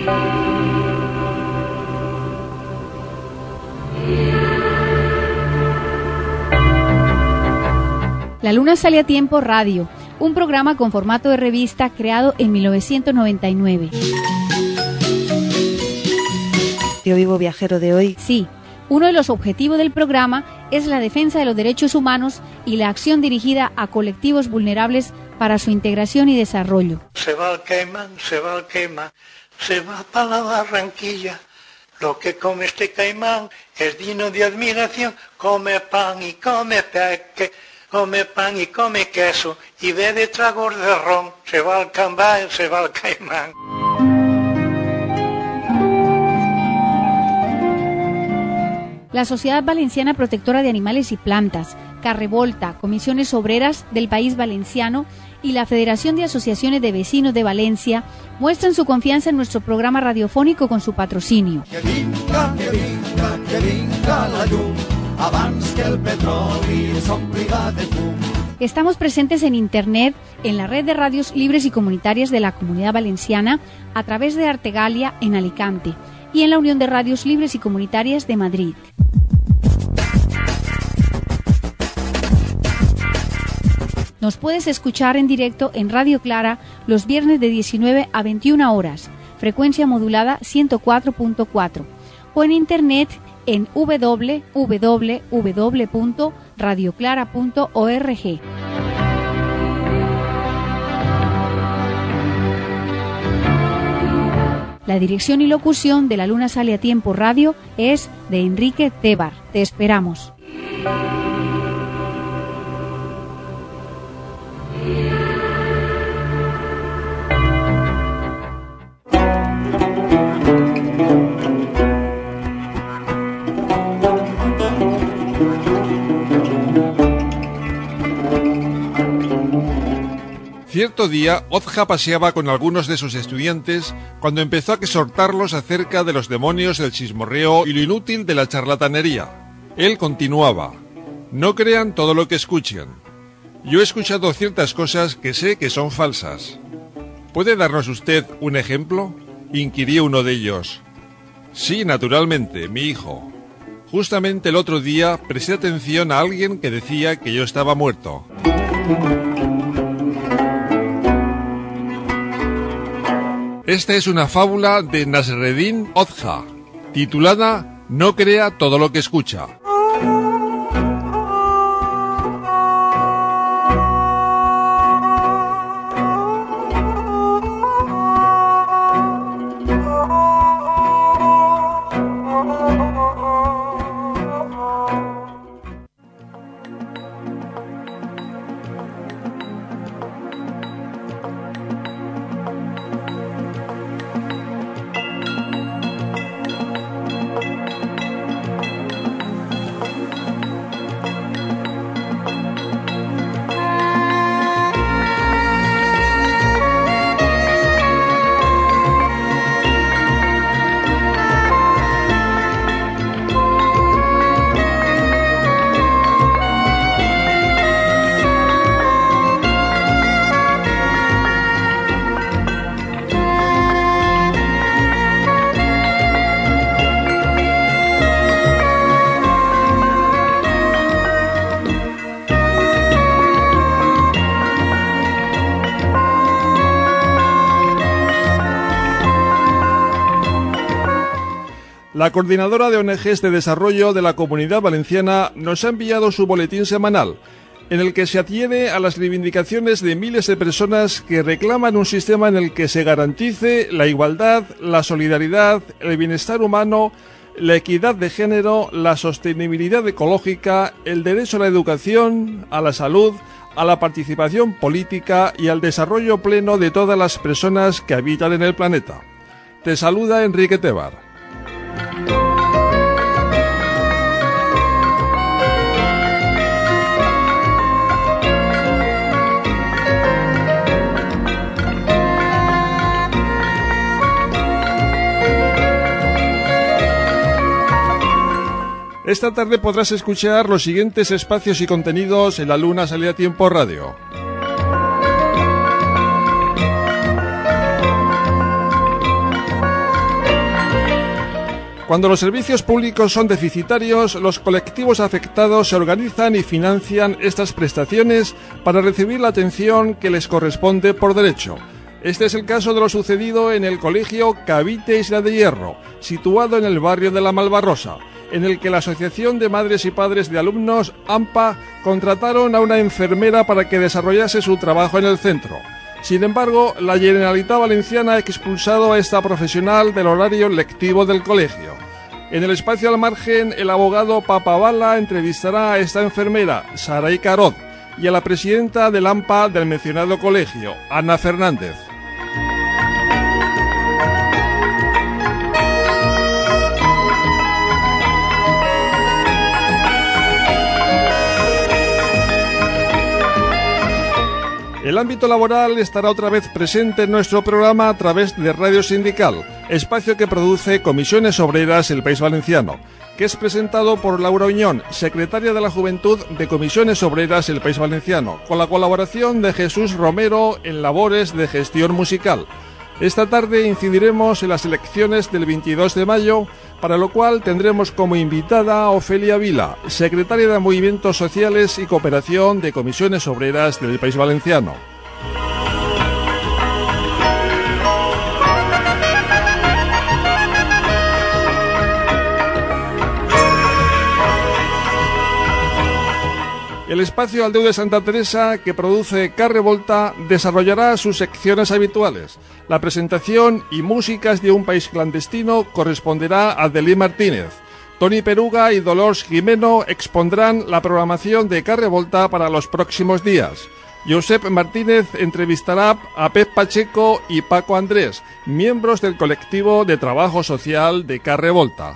La Luna Sale a Tiempo Radio, un programa con formato de revista creado en 1999. Yo vivo viajero de hoy. Sí, uno de los objetivos del programa es la defensa de los derechos humanos y la acción dirigida a colectivos vulnerables para su integración y desarrollo. Se va al Caimán, se va al Caimán, se va para la Barranquilla. Lo que come este caimán es digno de admiración. Come pan y come peque, come pan y come queso y bebe tragos de ron. Se va al Caimán, se va al Caimán. La Sociedad Valenciana Protectora de Animales y Plantas, Carrevolta, Comisiones Obreras del País Valenciano y la Federación de Asociaciones de Vecinos de Valencia muestran su confianza en nuestro programa radiofónico con su patrocinio. Que vinga la llum, abans que el petroli s'ompliga de fum. Estamos presentes en Internet, en la red de radios libres y comunitarias de la Comunidad Valenciana, a través de Artegalia en Alicante y en la Unión de Radios Libres y Comunitarias de Madrid. Nos puedes escuchar en directo en Radio Clara los viernes de 19 a 21 horas, frecuencia modulada 104.4, o en Internet en www.radioclara.org. La dirección y locución de La Luna Sale a Tiempo Radio es de Enrique Tebar. Te esperamos. Cierto día, Ozja paseaba con algunos de sus estudiantes cuando empezó a exhortarlos acerca de los demonios del chismorreo y lo inútil de la charlatanería. Él continuaba: no crean todo lo que escuchen. Yo he escuchado ciertas cosas que sé que son falsas. ¿Puede darnos usted un ejemplo?, inquirió uno de ellos. Sí, naturalmente, mi hijo. Justamente el otro día presté atención a alguien que decía que yo estaba muerto. Esta es una fábula de Nasreddin Ozja, titulada No crea todo lo que escucha. La coordinadora de ONGs de desarrollo de la Comunidad Valenciana nos ha enviado su boletín semanal, en el que se atiene a las reivindicaciones de miles de personas que reclaman un sistema en el que se garantice la igualdad, la solidaridad, el bienestar humano, la equidad de género, la sostenibilidad ecológica, el derecho a la educación, a la salud, a la participación política y al desarrollo pleno de todas las personas que habitan en el planeta. Te saluda Enrique Tebar. Esta tarde podrás escuchar los siguientes espacios y contenidos en La Luna Sale a Tiempo Radio. Cuando los servicios públicos son deficitarios, los colectivos afectados se organizan y financian estas prestaciones para recibir la atención que les corresponde por derecho. Este es el caso de lo sucedido en el colegio Cavite Isla de Hierro, situado en el barrio de La Malvarrosa, en el que la Asociación de Madres y Padres de Alumnos, AMPA, contrataron a una enfermera para que desarrollase su trabajo en el centro. Sin embargo, la Generalitat Valenciana ha expulsado a esta profesional del horario lectivo del colegio. En el espacio al margen, el abogado Papabala entrevistará a esta enfermera, Saray Carod, y a la presidenta del AMPA del mencionado colegio, Ana Fernández. El ámbito laboral estará otra vez presente en nuestro programa a través de Radio Sindical, espacio que produce Comisiones Obreras El País Valenciano, que es presentado por Laura Uñón, secretaria de la Juventud de Comisiones Obreras El País Valenciano, con la colaboración de Jesús Romero en labores de gestión musical. Esta tarde incidiremos en las elecciones del 22 de mayo, para lo cual tendremos como invitada a Ofelia Vila, secretaria de Movimientos Sociales y Cooperación de Comisiones Obreras del País Valenciano. El espacio Aldeu de Santa Teresa, que produce Carre Volta, desarrollará sus secciones habituales. La presentación y músicas de un país clandestino corresponderá a Delí Martínez. Toni Peruga y Dolors Jimeno expondrán la programación de Carre Volta para los próximos días. Josep Martínez entrevistará a Pep Pacheco y Paco Andrés, miembros del colectivo de trabajo social de Carre Volta.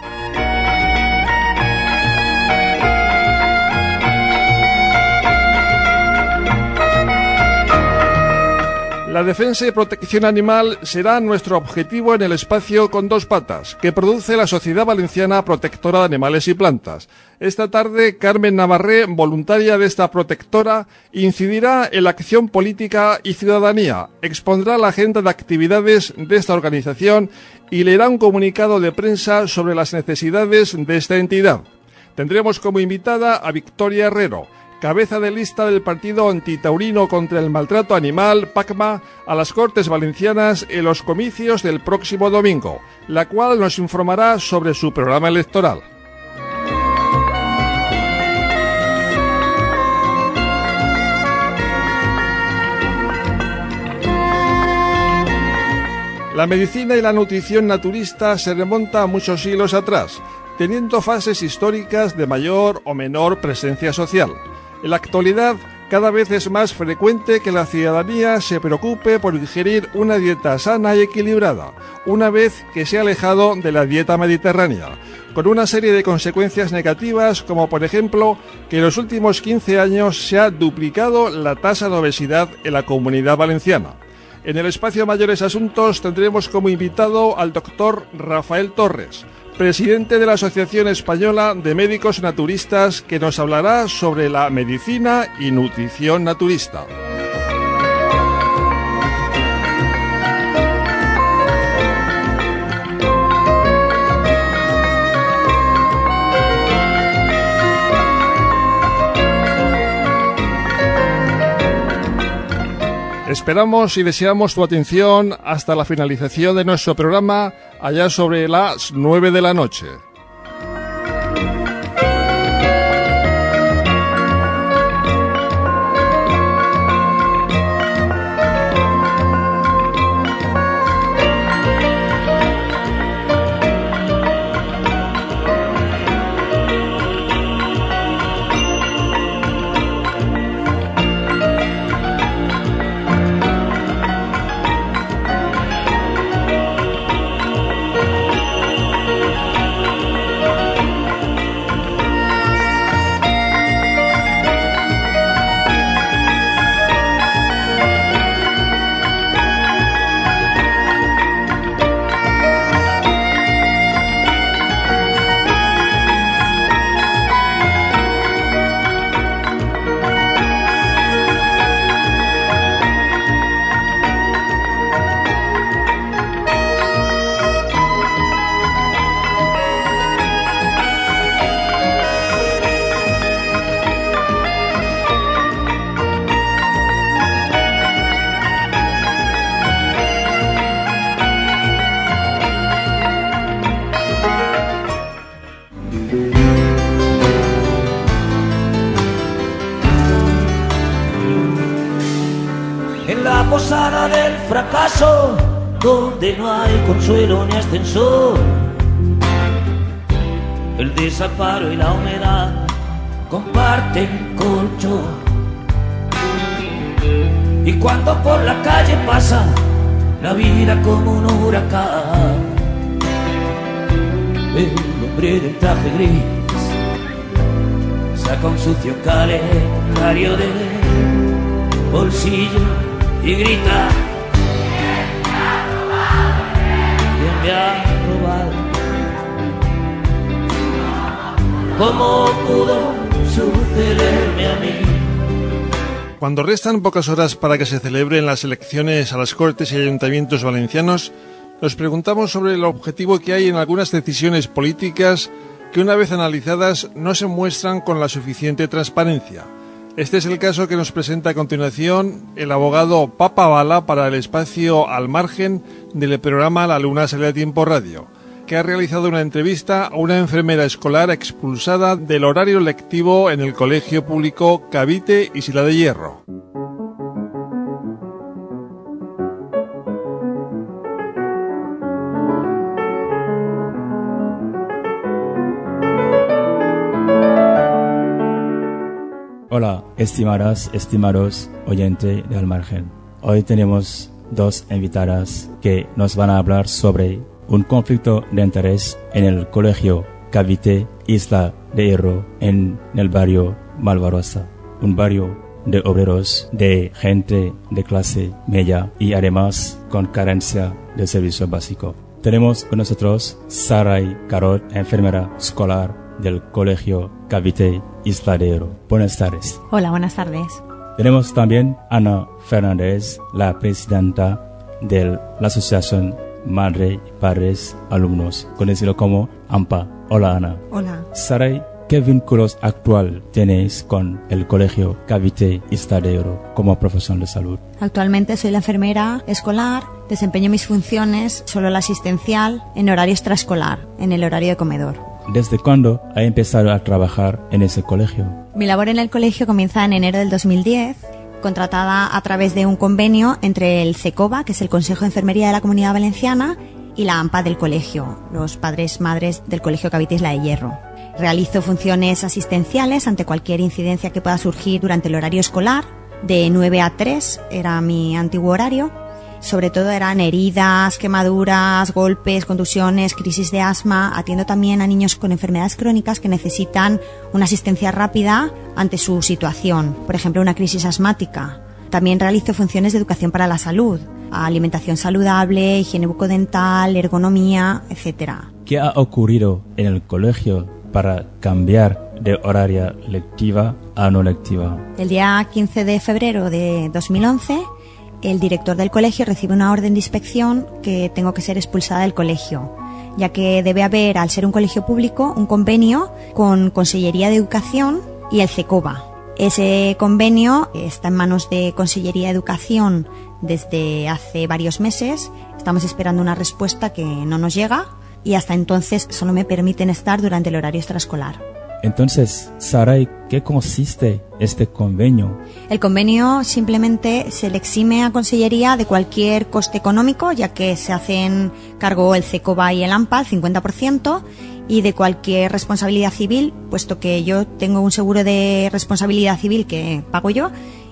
La defensa y protección animal será nuestro objetivo en el espacio con dos patas, que produce la Sociedad Valenciana Protectora de Animales y Plantas. Esta tarde, Carmen Navarré, voluntaria de esta protectora, incidirá en la acción política y ciudadanía, expondrá la agenda de actividades de esta organización y leerá un comunicado de prensa sobre las necesidades de esta entidad. Tendremos como invitada a Victoria Herrero, cabeza de lista del partido antitaurino contra el maltrato animal, PACMA, a las Cortes Valencianas en los comicios del próximo domingo, la cual nos informará sobre su programa electoral. La medicina y la nutrición naturista se remonta a muchos siglos atrás, teniendo fases históricas de mayor o menor presencia social. En la actualidad, cada vez es más frecuente que la ciudadanía se preocupe por ingerir una dieta sana y equilibrada, una vez que se ha alejado de la dieta mediterránea, con una serie de consecuencias negativas, como por ejemplo que en los últimos 15 años se ha duplicado la tasa de obesidad en la Comunidad Valenciana. En el espacio Mayores Asuntos tendremos como invitado al doctor Rafael Torres, presidente de la Asociación Española de Médicos Naturistas, que nos hablará sobre la medicina y nutrición naturista. Esperamos y deseamos tu atención hasta la finalización de nuestro programa, allá sobre las 9 de la noche. fracaso donde no hay consuelo ni ascensor. El desamparo y la humedad comparten colchón. Y cuando por la calle pasa la vida como un huracán, el hombre del traje gris saca un sucio calendario del bolsillo y grita: ¿quién me ha robado? ¿Quién me ha robado? ¿Cómo pudo sucederme a mí? Cuando restan pocas horas para que se celebren las elecciones a las Cortes y Ayuntamientos valencianos, nos preguntamos sobre el objetivo que hay en algunas decisiones políticas que, una vez analizadas, no se muestran con la suficiente transparencia. Este es el caso que nos presenta a continuación el abogado Papa Bala para el espacio Al Margen del programa La Luna Sale a Tiempo Radio, que ha realizado una entrevista a una enfermera escolar expulsada del horario lectivo en el colegio público Cavite Isla de Hierro. Hola, estimados oyentes de Al Margen. Hoy tenemos dos invitadas que nos van a hablar sobre un conflicto de interés en el colegio Cavite Isla de Hierro en el barrio Malvarrosa, un barrio de obreros, de gente de clase media y además con carencia de servicio básico. Tenemos con nosotros Saray Carot, enfermera escolar del colegio Cavite Isla de Hierro. Buenas tardes. Hola, buenas tardes. Tenemos también Ana Fernández, la presidenta de la asociación Madre y Padres Alumnos, conocido como AMPA. Hola, Ana. Hola. Saray, ¿qué vínculos actual tenéis con el colegio Cavite Isla de Hierro como profesional de salud? Actualmente soy la enfermera escolar, desempeño mis funciones, solo la asistencial, en horario extraescolar, en el horario de comedor. ¿Desde cuándo ha empezado a trabajar en ese colegio? Mi labor en el colegio comienza en enero del 2010, contratada a través de un convenio entre el CECOVA, que es el Consejo de Enfermería de la Comunidad Valenciana, y la AMPA del colegio, los padres madres del colegio Cavite Isla de Hierro. Realizo funciones asistenciales ante cualquier incidencia que pueda surgir durante el horario escolar, de 9 a 3 era mi antiguo horario. Sobre todo eran heridas, quemaduras, golpes, contusiones, crisis de asma. Atiendo también a niños con enfermedades crónicas que necesitan una asistencia rápida ante su situación, por ejemplo, una crisis asmática. También realizo funciones de educación para la salud, alimentación saludable, higiene bucodental, ergonomía, etc. ¿Qué ha ocurrido en el colegio para cambiar de horaria lectiva a no lectiva? El día 15 de febrero de 2011... el director del colegio recibe una orden de inspección que tengo que ser expulsada del colegio, ya que debe haber, al ser un colegio público, un convenio con Consellería de Educación y el CECOVA. Ese convenio está en manos de Consellería de Educación desde hace varios meses. Estamos esperando una respuesta que no nos llega y hasta entonces solo me permiten estar durante el horario extraescolar. Entonces, Saray, ¿qué consiste este convenio? El convenio simplemente se le exime a Consellería de cualquier coste económico, ya que se hacen cargo el CECOVA y el AMPA, el 50%, y de cualquier responsabilidad civil, puesto que yo tengo un seguro de responsabilidad civil que pago yo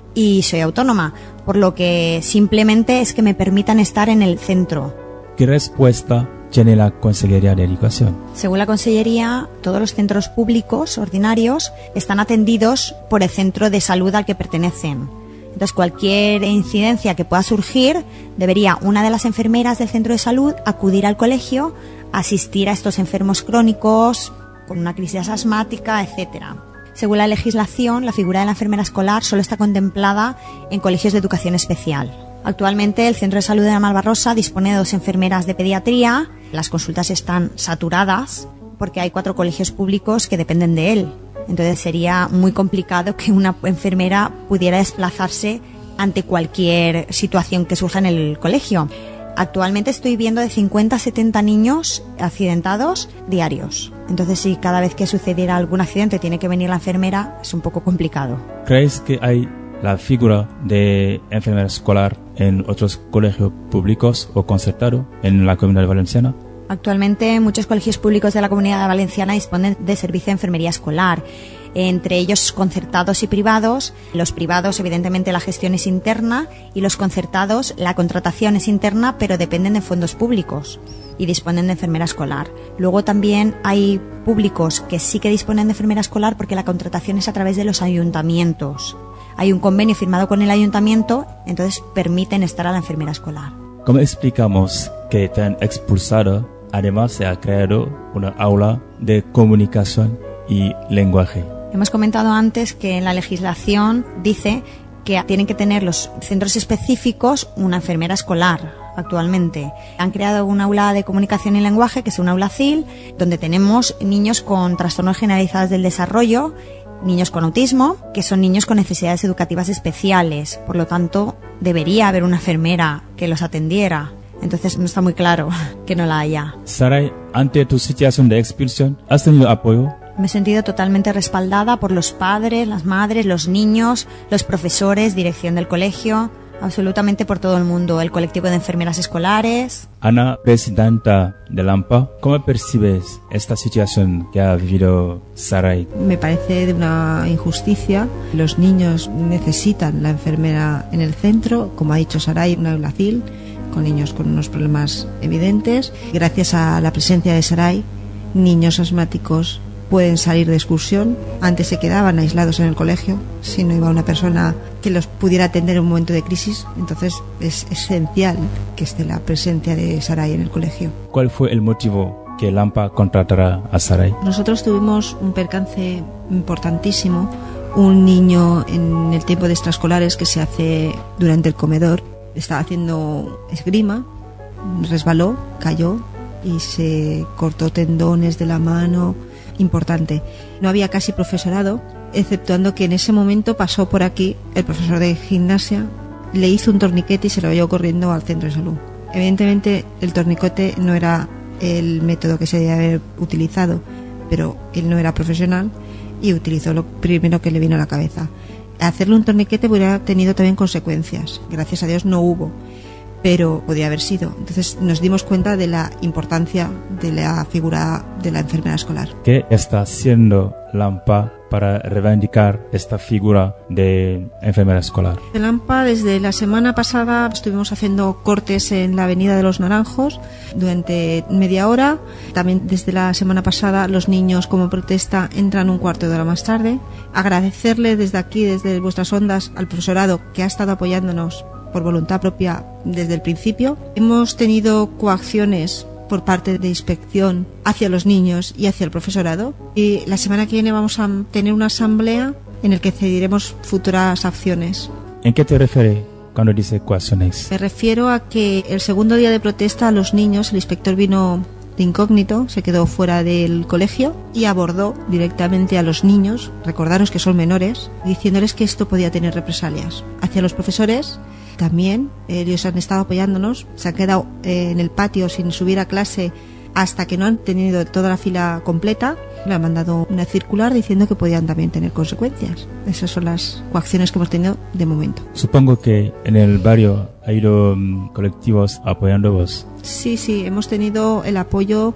y soy autónoma, por lo que simplemente es que me permitan estar en el centro. ¿Qué respuesta tiene la Consellería de Educación? Según la Consellería, todos los centros públicos ordinarios están atendidos por el centro de salud al que pertenecen. Entonces, cualquier incidencia que pueda surgir, debería una de las enfermeras del centro de salud acudir al colegio, asistir a estos enfermos crónicos con una crisis asmática, etcétera. Según la legislación, la figura de la enfermera escolar solo está contemplada en colegios de educación especial. Actualmente el Centro de Salud de la Malvarrosa dispone de 2 enfermeras de pediatría. Las consultas están saturadas porque hay 4 colegios públicos que dependen de él. Entonces sería muy complicado que una enfermera pudiera desplazarse ante cualquier situación que surja en el colegio. Actualmente estoy viendo de 50 a 70 niños accidentados diarios. Entonces, si cada vez que sucediera algún accidente tiene que venir la enfermera, es un poco complicado. ¿Crees que hay la figura de enfermera escolar en otros colegios públicos o concertados en la Comunidad Valenciana? Actualmente muchos colegios públicos de la Comunidad Valenciana disponen de servicio de enfermería escolar, entre ellos concertados y privados. Los privados, evidentemente, la gestión es interna, y los concertados, la contratación es interna, pero dependen de fondos públicos y disponen de enfermera escolar. Luego también hay públicos que sí que disponen de enfermera escolar porque la contratación es a través de los ayuntamientos. Hay un convenio firmado con el ayuntamiento, entonces permiten estar a la enfermera escolar. ¿Cómo explicamos que te han expulsado? Además, se ha creado una aula de comunicación y lenguaje. Hemos comentado antes que en la legislación dice que tienen que tener los centros específicos una enfermera escolar. Actualmente han creado un aula de comunicación y lenguaje, que es un aula CIL, donde tenemos niños con trastornos generalizados del desarrollo, niños con autismo, que son niños con necesidades educativas especiales. Por lo tanto, debería haber una enfermera que los atendiera. Entonces no está muy claro que no la haya. Saray, ante tu situación de expulsión, ¿has tenido apoyo? Me he sentido totalmente respaldada por los padres, las madres, los niños, los profesores, dirección del colegio, absolutamente por todo el mundo, el colectivo de enfermeras escolares. Ana, presidenta de LAMPA, ¿cómo percibes esta situación que ha vivido Saray? Me parece de una injusticia. Los niños necesitan la enfermera en el centro, como ha dicho Saray, una aula CIL, con niños con unos problemas evidentes. Gracias a la presencia de Saray, niños asmáticos pueden salir de excursión. Antes se quedaban aislados en el colegio si no iba una persona que los pudiera atender en un momento de crisis. Entonces es esencial que esté la presencia de Saray en el colegio. ¿Cuál fue el motivo que LAMPA contratará a Saray? Nosotros tuvimos un percance importantísimo. Un niño en el tiempo de extraescolares que se hace durante el comedor estaba haciendo esgrima, resbaló, cayó y se cortó tendones de la mano. Importante. No había casi profesorado, exceptuando que en ese momento pasó por aquí el profesor de gimnasia, le hizo un torniquete y se lo llevó corriendo al centro de salud. Evidentemente el torniquete no era el método que se debía haber utilizado, pero él no era profesional y utilizó lo primero que le vino a la cabeza. Hacerle un torniquete hubiera tenido también consecuencias. Gracias a Dios no hubo, pero podía haber sido. Entonces nos dimos cuenta de la importancia de la figura de la enfermera escolar. ¿Qué está haciendo LAMPA para reivindicar esta figura de enfermera escolar? En LAMPA, desde la semana pasada, estuvimos haciendo cortes en la Avenida de los Naranjos durante media hora. También desde la semana pasada los niños, como protesta, entran un cuarto de hora más tarde. Agradecerle desde aquí, desde vuestras ondas, al profesorado que ha estado apoyándonos por voluntad propia desde el principio. Hemos tenido coacciones por parte de inspección hacia los niños y hacia el profesorado, y la semana que viene vamos a tener una asamblea en la que decidiremos futuras acciones. ¿En qué te refieres cuando dice coacciones? Me refiero a que el segundo día de protesta a los niños el inspector vino de incógnito, se quedó fuera del colegio y abordó directamente a los niños, recordaros que son menores, diciéndoles que esto podía tener represalias. Hacia los profesores también, ellos han estado apoyándonos, se han quedado en el patio sin subir a clase hasta que no han tenido toda la fila completa. Le han mandado una circular diciendo que podían también tener consecuencias. Esas son las coacciones que hemos tenido de momento. Supongo que en el barrio ha habido colectivos apoyándoos. Sí, hemos tenido el apoyo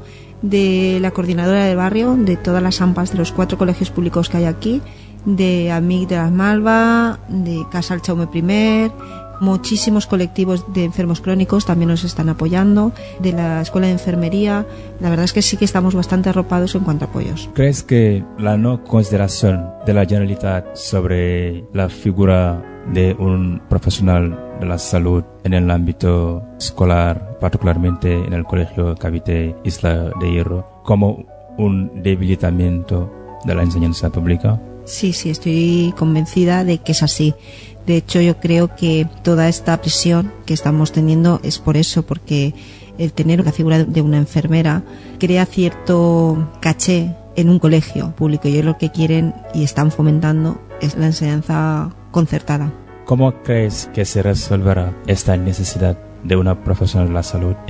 de la coordinadora del barrio, de todas las AMPAs de los 4 colegios públicos que hay aquí, de Amic de las Malva, de Casal Jaume I. Muchísimos colectivos de enfermos crónicos también nos están apoyando, de la Escuela de Enfermería. La verdad es que sí que estamos bastante arropados en cuanto a apoyos. ¿Crees que la no consideración de la Generalitat sobre la figura de un profesional de la salud en el ámbito escolar, particularmente en el Colegio Cavite Isla de Hierro, como un debilitamiento de la enseñanza pública? Sí, estoy convencida de que es así. De hecho, yo creo que toda esta presión que estamos teniendo es por eso, porque el tener la figura de una enfermera crea cierto caché en un colegio público, y ellos lo que quieren y están fomentando es la enseñanza concertada. ¿Cómo crees que se resolverá esta necesidad de una profesional de la salud en el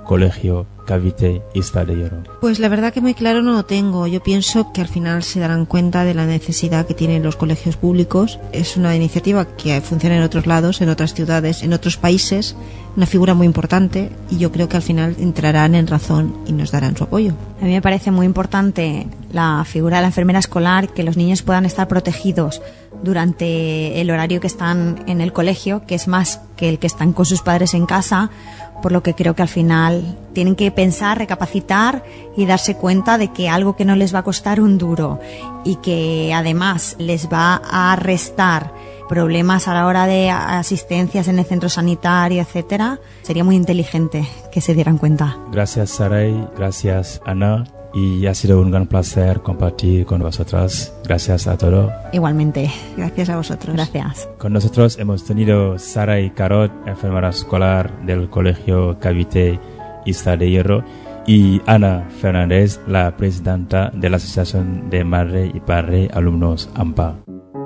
Colegio Cavite Ista de Hierro? Pues la verdad que muy claro no lo tengo. Yo pienso que al final se darán cuenta de la necesidad que tienen los colegios públicos. Es una iniciativa que funciona en otros lados, en otras ciudades, en otros países, una figura muy importante, y yo creo que al final entrarán en razón y nos darán su apoyo. A mí me parece muy importante la figura de la enfermera escolar, que los niños puedan estar protegidos durante el horario que están en el colegio, que es más que el que están con sus padres en casa, por lo que creo que al final tienen que pensar, recapacitar y darse cuenta de que algo que no les va a costar un duro y que además les va a restar problemas a la hora de asistencias en el centro sanitario, etcétera, sería muy inteligente que se dieran cuenta. Gracias, Saray, gracias, Ana, y ha sido un gran placer compartir con vosotras. Gracias a todos. Igualmente. Gracias a vosotros. Gracias. Con nosotros hemos tenido Saray Carot, enfermera escolar del Colegio Cavite Ista de Hierro, y Ana Fernández, la presidenta de la Asociación de Madre y Padre Alumnos AMPA.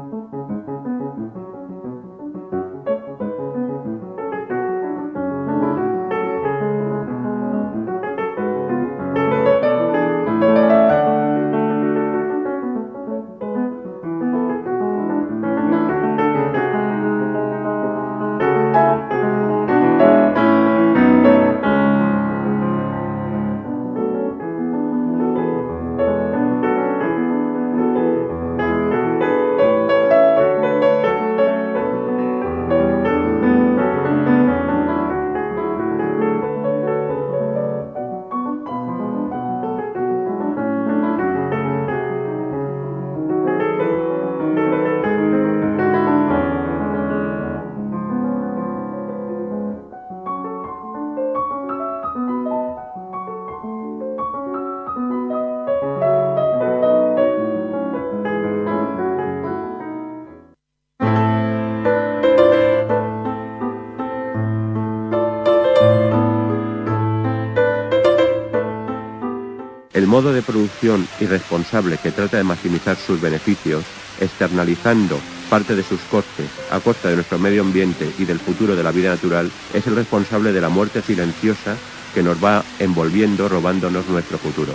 El modo de producción irresponsable que trata de maximizar sus beneficios, externalizando parte de sus costes a costa de nuestro medio ambiente y del futuro de la vida natural, es el responsable de la muerte silenciosa que nos va envolviendo, robándonos nuestro futuro.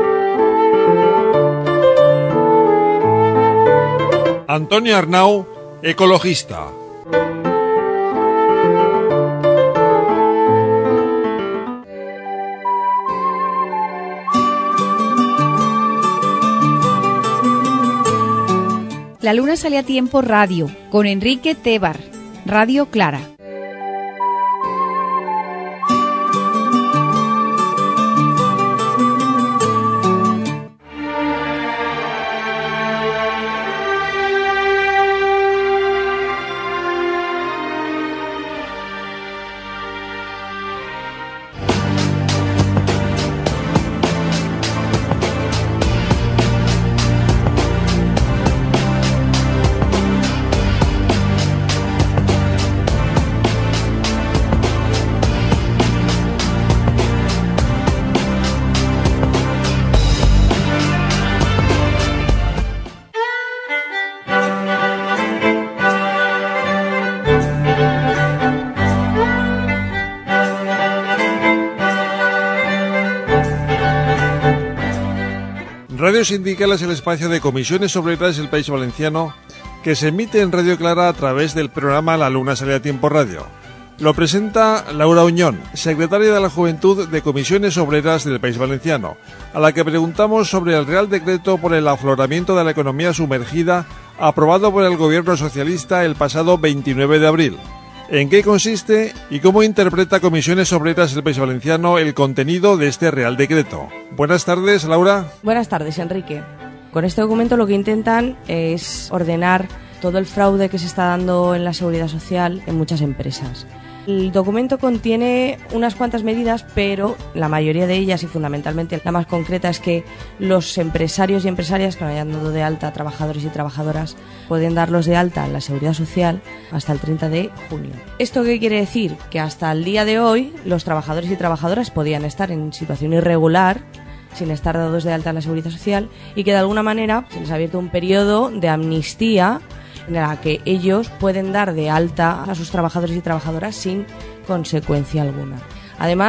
Antonio Arnau, ecologista. La luna sale a tiempo radio, con Enrique Tebar, Radio Clara. Radio Sindical es el espacio de comisiones obreras del País Valenciano que se emite en Radio Clara a través del programa La Luna Sale a Tiempo Radio. Lo presenta Laura Uñón, secretaria de la Juventud de Comisiones Obreras del País Valenciano, a la que preguntamos sobre el Real Decreto por el afloramiento de la economía sumergida aprobado por el Gobierno socialista el pasado 29 de abril. ¿En qué consiste y cómo interpreta Comisiones Obreras del País Valenciano el contenido de este Real Decreto? Buenas tardes, Laura. Buenas tardes, Enrique. Con este documento lo que intentan es ordenar todo el fraude que se está dando en la seguridad social en muchas empresas. El documento contiene unas cuantas medidas, pero la mayoría de ellas, y fundamentalmente la más concreta, es que los empresarios y empresarias que no hayan dado de alta a trabajadores y trabajadoras pueden darlos de alta en la seguridad social hasta el 30 de junio. ¿Esto qué quiere decir? Que hasta el día de hoy los trabajadores y trabajadoras podían estar en situación irregular sin estar dados de alta en la seguridad social y que de alguna manera se les ha abierto un periodo de amnistía en la que ellos pueden dar de alta a sus trabajadores y trabajadoras sin consecuencia alguna. Además,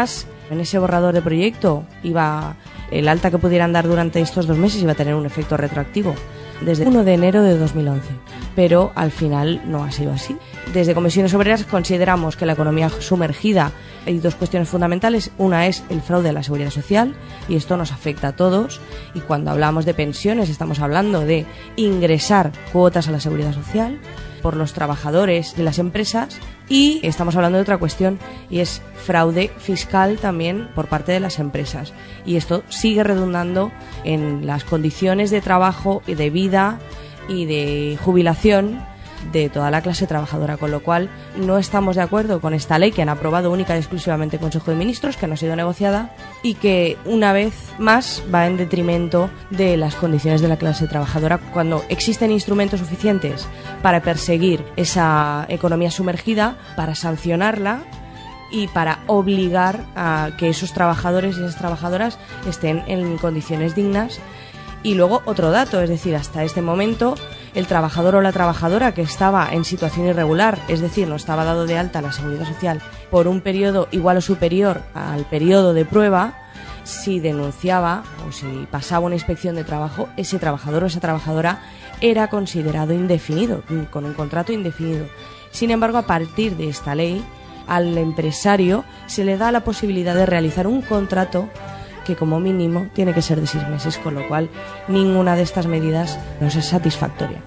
En ese borrador de proyecto el alta que pudieran dar durante estos 2 meses iba a tener un efecto retroactivo desde 1 de enero de 2011, pero al final no ha sido así. Desde Comisiones Obreras consideramos que la economía sumergida hay 2 cuestiones fundamentales. Una es el fraude a la seguridad social, y esto nos afecta a todos, y cuando hablamos de pensiones estamos hablando de ingresar cuotas a la seguridad social por los trabajadores de las empresas, y estamos hablando de otra cuestión, y es fraude fiscal también por parte de las empresas, y esto sigue redundando en las condiciones de trabajo y de vida y de jubilación de toda la clase trabajadora, con lo cual no estamos de acuerdo con esta ley que han aprobado única y exclusivamente el Consejo de Ministros, que no ha sido negociada y que una vez más va en detrimento de las condiciones de la clase trabajadora, cuando existen instrumentos suficientes para perseguir esa economía sumergida, para sancionarla y para obligar a que esos trabajadores y esas trabajadoras estén en condiciones dignas. Y luego otro dato, es decir, hasta este momento el trabajador o la trabajadora que estaba en situación irregular, es decir, no estaba dado de alta a la seguridad social por un periodo igual o superior al periodo de prueba, si denunciaba o si pasaba una inspección de trabajo, ese trabajador o esa trabajadora era considerado indefinido, con un contrato indefinido. Sin embargo, a partir de esta ley, al empresario se le da la posibilidad de realizar un contrato que como mínimo tiene que ser de 6 meses, con lo cual ninguna de estas medidas nos es satisfactoria.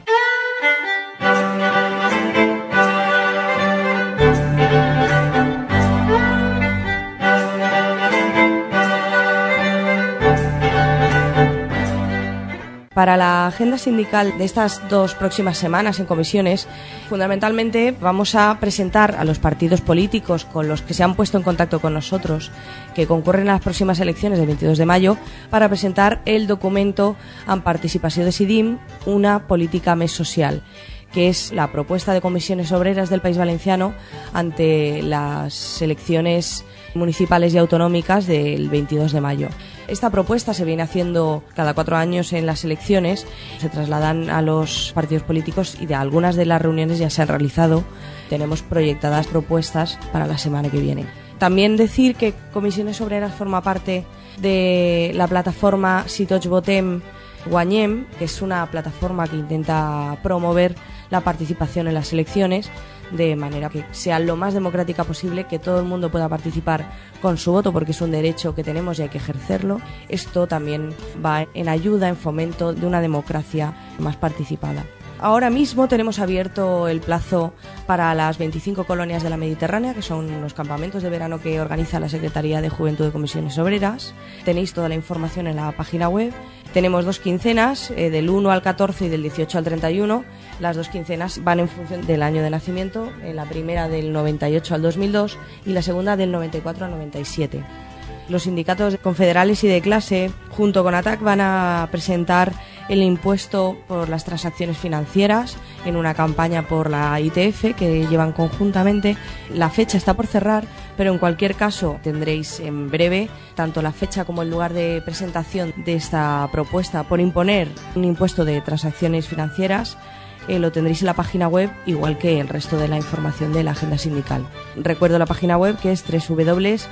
Para la agenda sindical de estas 2 próximas semanas en comisiones, fundamentalmente vamos a presentar a los partidos políticos con los que se han puesto en contacto con nosotros, que concurren a las próximas elecciones del 22 de mayo, para presentar el documento amb participació de Decidim, una política més social, que es la propuesta de Comisiones Obreras del País Valenciano ante las elecciones municipales y autonómicas del 22 de mayo. Esta propuesta se viene haciendo cada 4 años en las elecciones, se trasladan a los partidos políticos y de algunas de las reuniones ya se han realizado. Tenemos proyectadas propuestas para la semana que viene. También decir que Comisiones Obreras forma parte de la plataforma Si Tots Votem Guanyem, que es una plataforma que intenta promover la participación en las elecciones de manera que sea lo más democrática posible, que todo el mundo pueda participar con su voto, porque es un derecho que tenemos y hay que ejercerlo. Esto también va en ayuda, en fomento de una democracia más participada. Ahora mismo tenemos abierto el plazo para las 25 colonias de la Mediterránea, que son los campamentos de verano que organiza la Secretaría de Juventud de Comisiones Obreras. Tenéis toda la información en la página web. Tenemos 2 quincenas, del 1 al 14 y del 18 al 31. Las 2 quincenas van en función del año de nacimiento, la primera del 98 al 2002 y la segunda del 94 al 97. Los sindicatos confederales y de clase, junto con ATAC, van a presentar el impuesto por las transacciones financieras en una campaña por la ITF que llevan conjuntamente. La fecha está por cerrar, pero en cualquier caso tendréis en breve tanto la fecha como el lugar de presentación de esta propuesta por imponer un impuesto de transacciones financieras. Lo tendréis en la página web, igual que el resto de la información de la agenda sindical. Recuerdo la página web, que es www.pv.cco.es.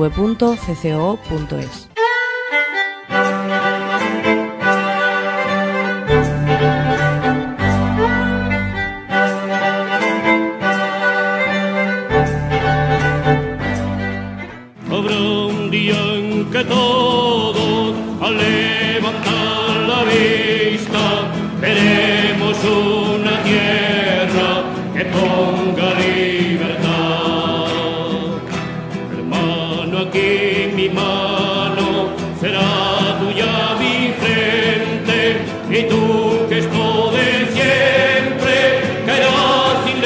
Habrá un día en que todos, al levantar la vista, veremos una tierra que ponga libertad. Hermano, aquí mi mano será tuya mi frente, y tú que esto de siempre caerás sin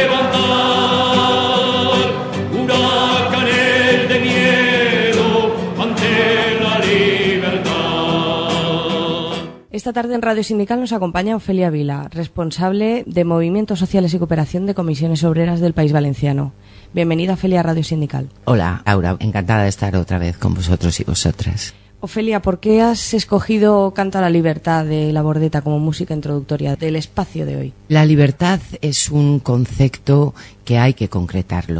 levantar huracanes de miedo ante la libertad. Esta tarde en Radio Sindical nos acompaña Ofelia Vila, responsable de Movimientos Sociales y Cooperación de Comisiones Obreras del País Valenciano. Bienvenida, Ofelia, a Radio Sindical. Hola, Aura, encantada de estar otra vez con vosotros y vosotras. Ofelia, ¿por qué has escogido Canta la Libertad de La Bordeta como música introductoria del espacio de hoy? La libertad es un concepto que hay que concretarlo.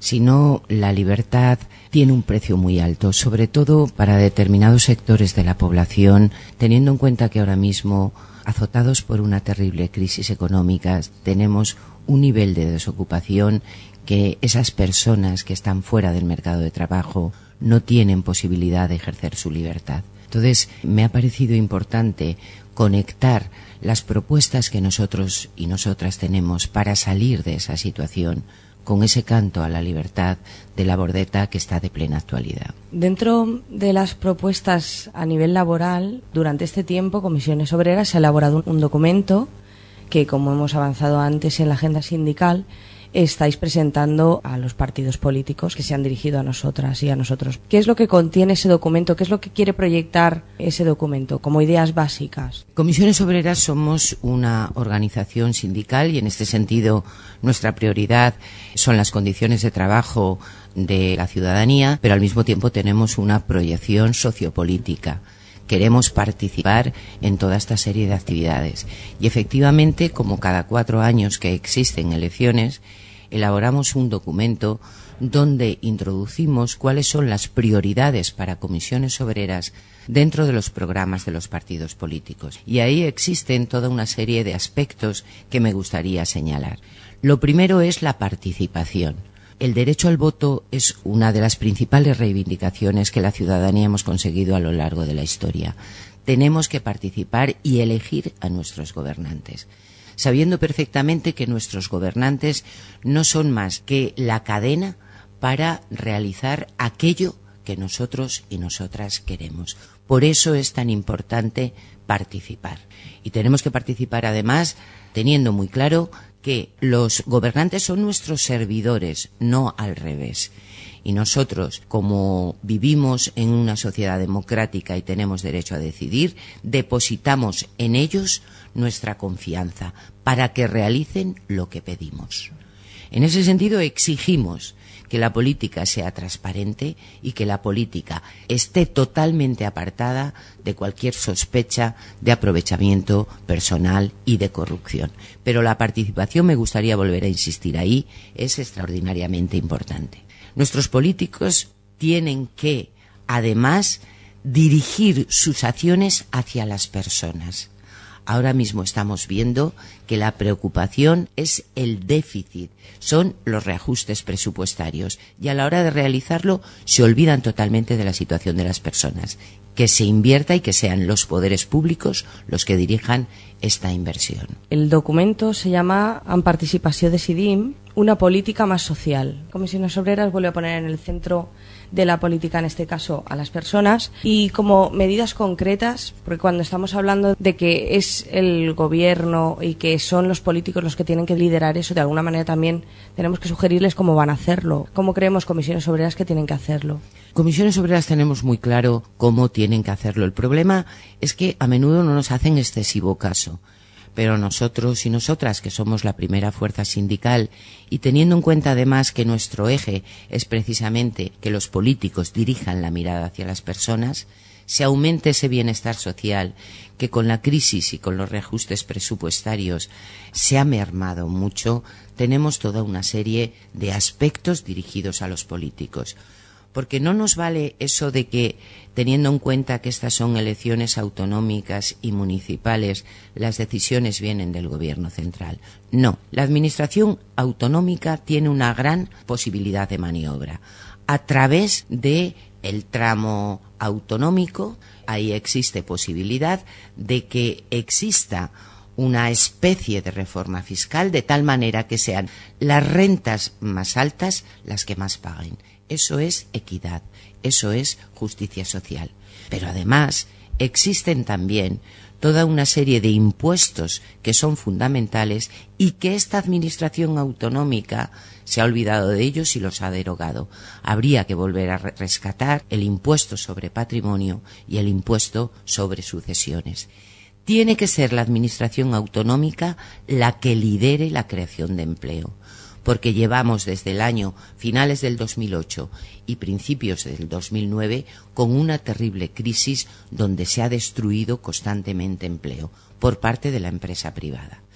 sino la libertad tiene un precio muy alto, sobre todo para determinados sectores de la población, teniendo en cuenta que ahora mismo, azotados por una terrible crisis económica, tenemos un nivel de desocupación que esas personas que están fuera del mercado de trabajo no tienen posibilidad de ejercer su libertad. Entonces, me ha parecido importante conectar las propuestas que nosotros y nosotras tenemos para salir de esa situación con ese canto a la libertad de la Bordeta que está de plena actualidad. Dentro de las propuestas a nivel laboral, durante este tiempo, Comisiones Obreras ha elaborado un documento que, como hemos avanzado antes en la agenda sindical, estáis presentando a los partidos políticos que se han dirigido a nosotras y a nosotros. ¿Qué es lo que contiene ese documento? ¿Qué es lo que quiere proyectar ese documento como ideas básicas? Comisiones Obreras somos una organización sindical y en este sentido nuestra prioridad son las condiciones de trabajo de la ciudadanía, pero al mismo tiempo tenemos una proyección sociopolítica. Queremos participar en toda esta serie de actividades y efectivamente, como cada 4 años que existen elecciones, elaboramos un documento donde introducimos cuáles son las prioridades para Comisiones Obreras dentro de los programas de los partidos políticos. Y ahí existen toda una serie de aspectos que me gustaría señalar. Lo primero es la participación. El derecho al voto es una de las principales reivindicaciones que la ciudadanía hemos conseguido a lo largo de la historia. Tenemos que participar y elegir a nuestros gobernantes, sabiendo perfectamente que nuestros gobernantes no son más que la cadena para realizar aquello que nosotros y nosotras queremos. Por eso es tan importante participar. Y tenemos que participar además teniendo muy claro que los gobernantes son nuestros servidores, no al revés. Y nosotros, como vivimos en una sociedad democrática y tenemos derecho a decidir, depositamos en ellos nuestra confianza para que realicen lo que pedimos. En ese sentido, exigimos que la política sea transparente y que la política esté totalmente apartada de cualquier sospecha de aprovechamiento personal y de corrupción. Pero la participación, me gustaría volver a insistir ahí, es extraordinariamente importante. Nuestros políticos tienen que, además, dirigir sus acciones hacia las personas. Ahora mismo estamos viendo que la preocupación es el déficit, son los reajustes presupuestarios y a la hora de realizarlo se olvidan totalmente de la situación de las personas. Que se invierta y que sean los poderes públicos los que dirijan esta inversión. El documento se llama En participació decidim, una política más social. Comisiones Obreras vuelve a poner en el centro de la política, en este caso, a las personas y como medidas concretas, porque cuando estamos hablando de que es el gobierno y que son los políticos los que tienen que liderar eso, de alguna manera también tenemos que sugerirles cómo van a hacerlo. ¿Cómo creemos Comisiones Obreras que tienen que hacerlo? Comisiones Obreras tenemos muy claro cómo tienen que hacerlo. El problema es que a menudo no nos hacen excesivo caso. Pero nosotros y nosotras, que somos la primera fuerza sindical, y teniendo en cuenta además que nuestro eje es precisamente que los políticos dirijan la mirada hacia las personas, se aumente ese bienestar social que con la crisis y con los reajustes presupuestarios se ha mermado mucho, tenemos toda una serie de aspectos dirigidos a los políticos. Porque no nos vale eso de que, teniendo en cuenta que estas son elecciones autonómicas y municipales, las decisiones vienen del gobierno central. No, la administración autonómica tiene una gran posibilidad de maniobra. A través de el tramo autonómico, ahí existe posibilidad de que exista una especie de reforma fiscal de tal manera que sean las rentas más altas las que más paguen. Eso es equidad, eso es justicia social. Pero además existen también toda una serie de impuestos que son fundamentales y que esta administración autonómica se ha olvidado de ellos y los ha derogado. Habría que volver a rescatar el impuesto sobre patrimonio y el impuesto sobre sucesiones. Tiene que ser la administración autonómica la que lidere la creación de empleo, porque llevamos desde el año finales del 2008 y principios del 2009 con una terrible crisis donde se ha destruido constantemente empleo por parte de la empresa privada.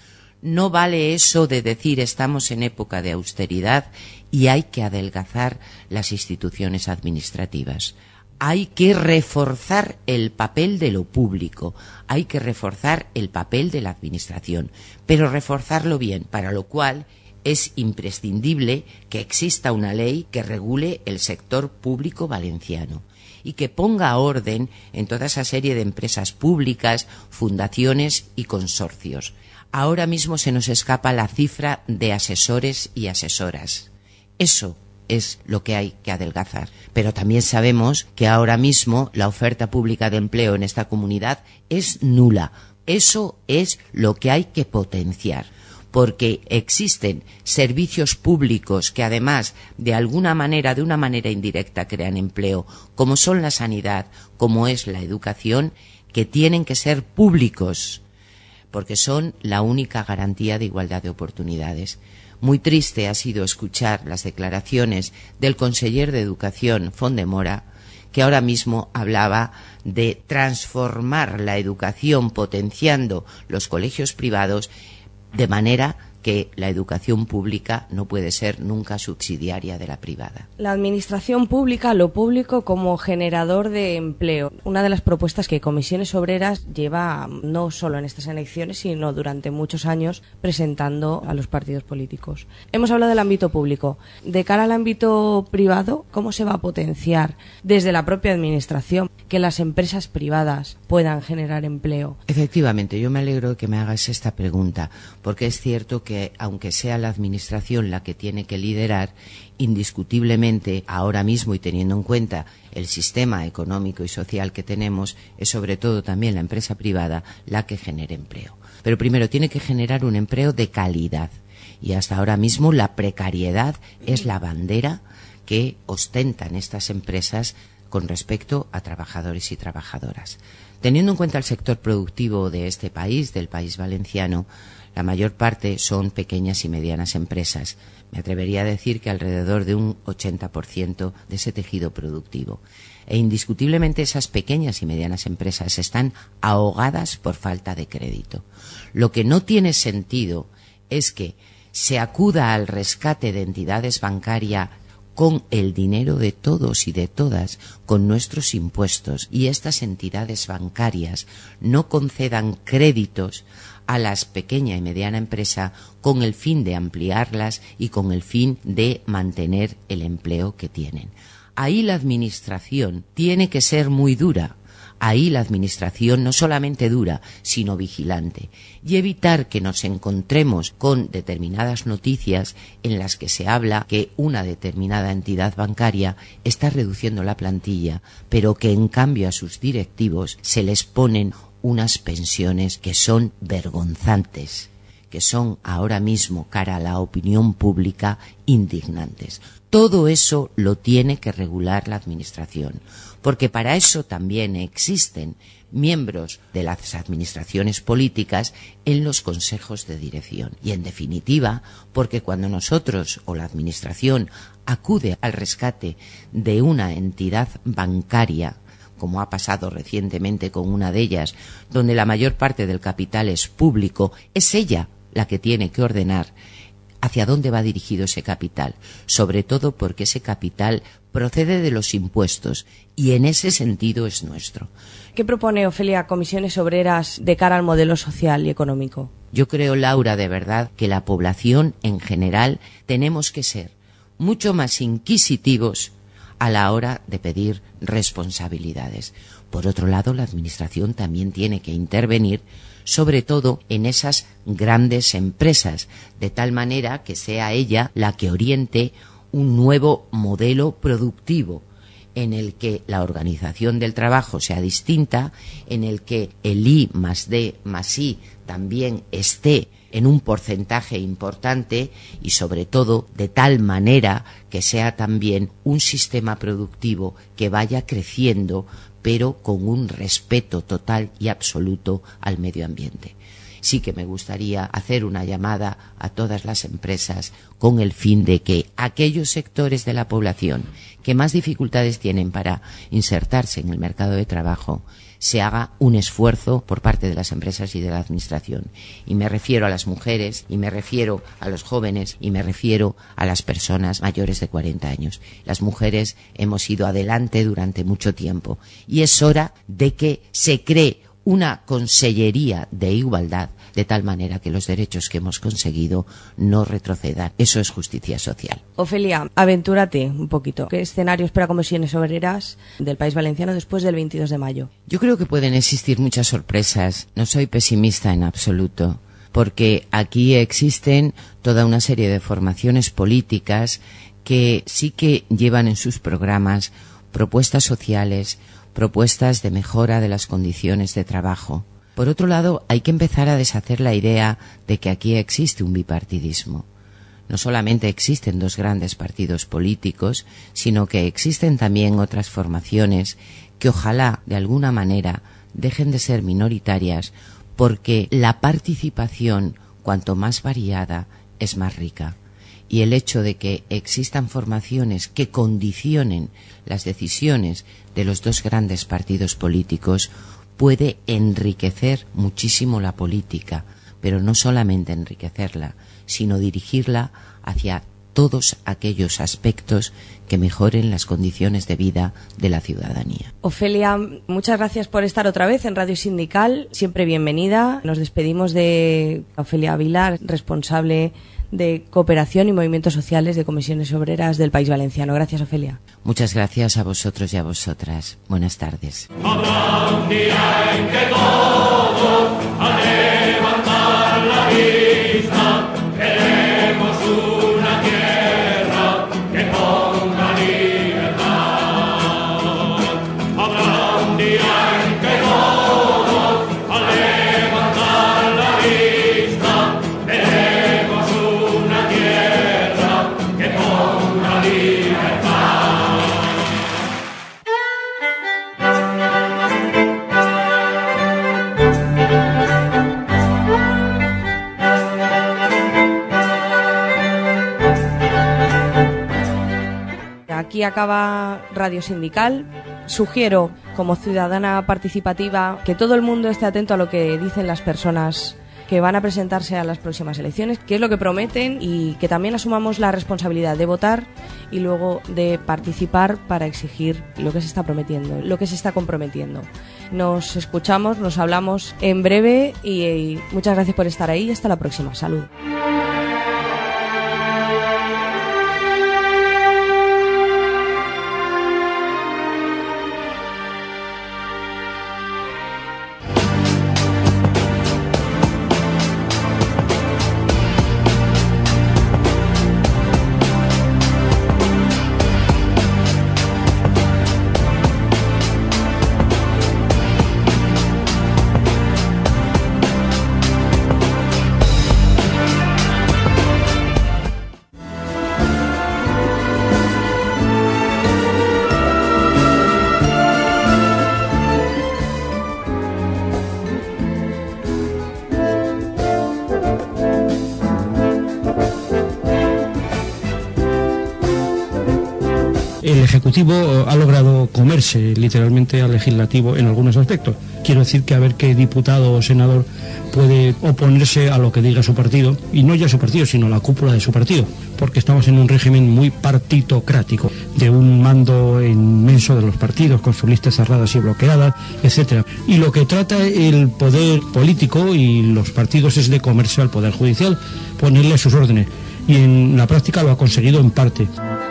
No vale eso de decir estamos en época de austeridad y hay que adelgazar las instituciones administrativas. Hay que reforzar el papel de lo público, hay que reforzar el papel de la administración, pero reforzarlo bien, para lo cual es imprescindible que exista una ley que regule el sector público valenciano y que ponga orden en toda esa serie de empresas públicas, fundaciones y consorcios. Ahora mismo se nos escapa la cifra de asesores y asesoras. Eso es lo que hay que adelgazar. Pero también sabemos que ahora mismo la oferta pública de empleo en esta comunidad es nula. Eso es lo que hay que potenciar, porque existen servicios públicos que además de una manera indirecta crean empleo, como son la sanidad, como es la educación, que tienen que ser públicos, porque son la única garantía de igualdad de oportunidades. Muy triste ha sido escuchar las declaraciones del conseller de Educación, Font de Mora, que ahora mismo hablaba de transformar la educación potenciando los colegios privados, de manera que la educación pública no puede ser nunca subsidiaria de la privada. La administración pública, lo público como generador de empleo. Una de las propuestas que Comisiones Obreras lleva no solo en estas elecciones, sino durante muchos años presentando a los partidos políticos. Hemos hablado del ámbito público. De cara al ámbito privado, ¿cómo se va a potenciar desde la propia administración que las empresas privadas puedan generar empleo? Efectivamente, yo me alegro de que me hagas esta pregunta, porque es cierto que aunque sea la administración la que tiene que liderar, indiscutiblemente ahora mismo, y teniendo en cuenta el sistema económico y social que tenemos, es sobre todo también la empresa privada la que genera empleo. Pero primero tiene que generar un empleo de calidad, y hasta ahora mismo la precariedad es la bandera que ostentan estas empresas con respecto a trabajadores y trabajadoras. Teniendo en cuenta el sector productivo de este país, del país valenciano, la mayor parte son pequeñas y medianas empresas. Me atrevería a decir que alrededor de un 80% de ese tejido productivo. E indiscutiblemente esas pequeñas y medianas empresas están ahogadas por falta de crédito. Lo que no tiene sentido es que se acuda al rescate de entidades bancarias con el dinero de todos y de todas, con nuestros impuestos, y estas entidades bancarias no concedan créditos a las pequeña y mediana empresa con el fin de ampliarlas y con el fin de mantener el empleo que tienen. Ahí la administración tiene que ser muy dura. Ahí la administración no solamente dura, sino vigilante, y evitar que nos encontremos con determinadas noticias en las que se habla que una determinada entidad bancaria está reduciendo la plantilla, pero que en cambio a sus directivos se les ponen unas pensiones que son vergonzantes, que son ahora mismo, cara a la opinión pública, indignantes. Todo eso lo tiene que regular la administración, porque para eso también existen miembros de las administraciones políticas en los consejos de dirección. Y en definitiva, porque cuando nosotros o la administración acude al rescate de una entidad bancaria, como ha pasado recientemente con una de ellas, donde la mayor parte del capital es público, es ella la que tiene que ordenar hacia dónde va dirigido ese capital, sobre todo porque ese capital procede de los impuestos y en ese sentido es nuestro. ¿Qué propone, Ofelia, Comisiones Obreras de cara al modelo social y económico? Yo creo, Laura, de verdad, que la población en general tenemos que ser mucho más inquisitivos a la hora de pedir responsabilidades. Por otro lado, la administración también tiene que intervenir, sobre todo en esas grandes empresas, de tal manera que sea ella la que oriente un nuevo modelo productivo, en el que la organización del trabajo sea distinta, en el que el I más D más I también esté en un porcentaje importante y sobre todo de tal manera que sea también un sistema productivo que vaya creciendo pero con un respeto total y absoluto al medio ambiente. sí que me gustaría hacer una llamada a todas las empresas con el fin de que aquellos sectores de la población que más dificultades tienen para insertarse en el mercado de trabajo, se haga un esfuerzo por parte de las empresas y de la administración. Y me refiero a las mujeres, y me refiero a los jóvenes, y me refiero a las personas mayores de 40 años. Las mujeres hemos ido adelante durante mucho tiempo y es hora de que se cree una consellería de igualdad de tal manera que los derechos que hemos conseguido no retrocedan. Eso es justicia social. Ofelia, aventúrate un poquito. ¿Qué escenario espera Comisiones Obreras del País Valenciano después del 22 de mayo? Yo creo que pueden existir muchas sorpresas. No soy pesimista en absoluto, porque aquí existen toda una serie de formaciones políticas que sí que llevan en sus programas propuestas sociales, propuestas de mejora de las condiciones de trabajo. Por otro lado, hay que empezar a deshacer la idea de que aquí existe un bipartidismo. No solamente existen dos grandes partidos políticos, sino que existen también otras formaciones que ojalá, de alguna manera, dejen de ser minoritarias, porque la participación, cuanto más variada, es más rica. Y el hecho de que existan formaciones que condicionen las decisiones de los dos grandes partidos políticos puede enriquecer muchísimo la política, pero no solamente enriquecerla, sino dirigirla hacia todos aquellos aspectos que mejoren las condiciones de vida de la ciudadanía. Ofelia, muchas gracias por estar otra vez en Radio Sindical, siempre bienvenida. Nos despedimos de Ofelia Ávila, responsable de Cooperación y Movimientos Sociales de Comisiones Obreras del País Valenciano. Gracias, Ofelia. Muchas gracias a vosotros y a vosotras. Buenas tardes. Habrá un día en que todos al levantar la vista queremos una tierra que ponga libertad. Habrá un día en que todos al levantar la vista queremos una tierra que ponga libertad. Aquí acaba Radio Sindical. Sugiero, como ciudadana participativa, que todo el mundo esté atento a lo que dicen las personas que van a presentarse a las próximas elecciones, qué es lo que prometen, y que también asumamos la responsabilidad de votar y luego de participar para exigir lo que se está prometiendo, lo que se está comprometiendo. Nos escuchamos, nos hablamos en breve y muchas gracias por estar ahí y hasta la próxima. Salud. El Ejecutivo ha logrado comerse literalmente al Legislativo en algunos aspectos. Quiero decir que a ver qué diputado o senador puede oponerse a lo que diga su partido, y no ya su partido, sino la cúpula de su partido, porque estamos en un régimen muy partitocrático, de un mando inmenso de los partidos, con sus listas cerradas y bloqueadas, etcétera. Y lo que trata el poder político y los partidos es de comerse al Poder Judicial, ponerle sus órdenes, y en la práctica lo ha conseguido en parte.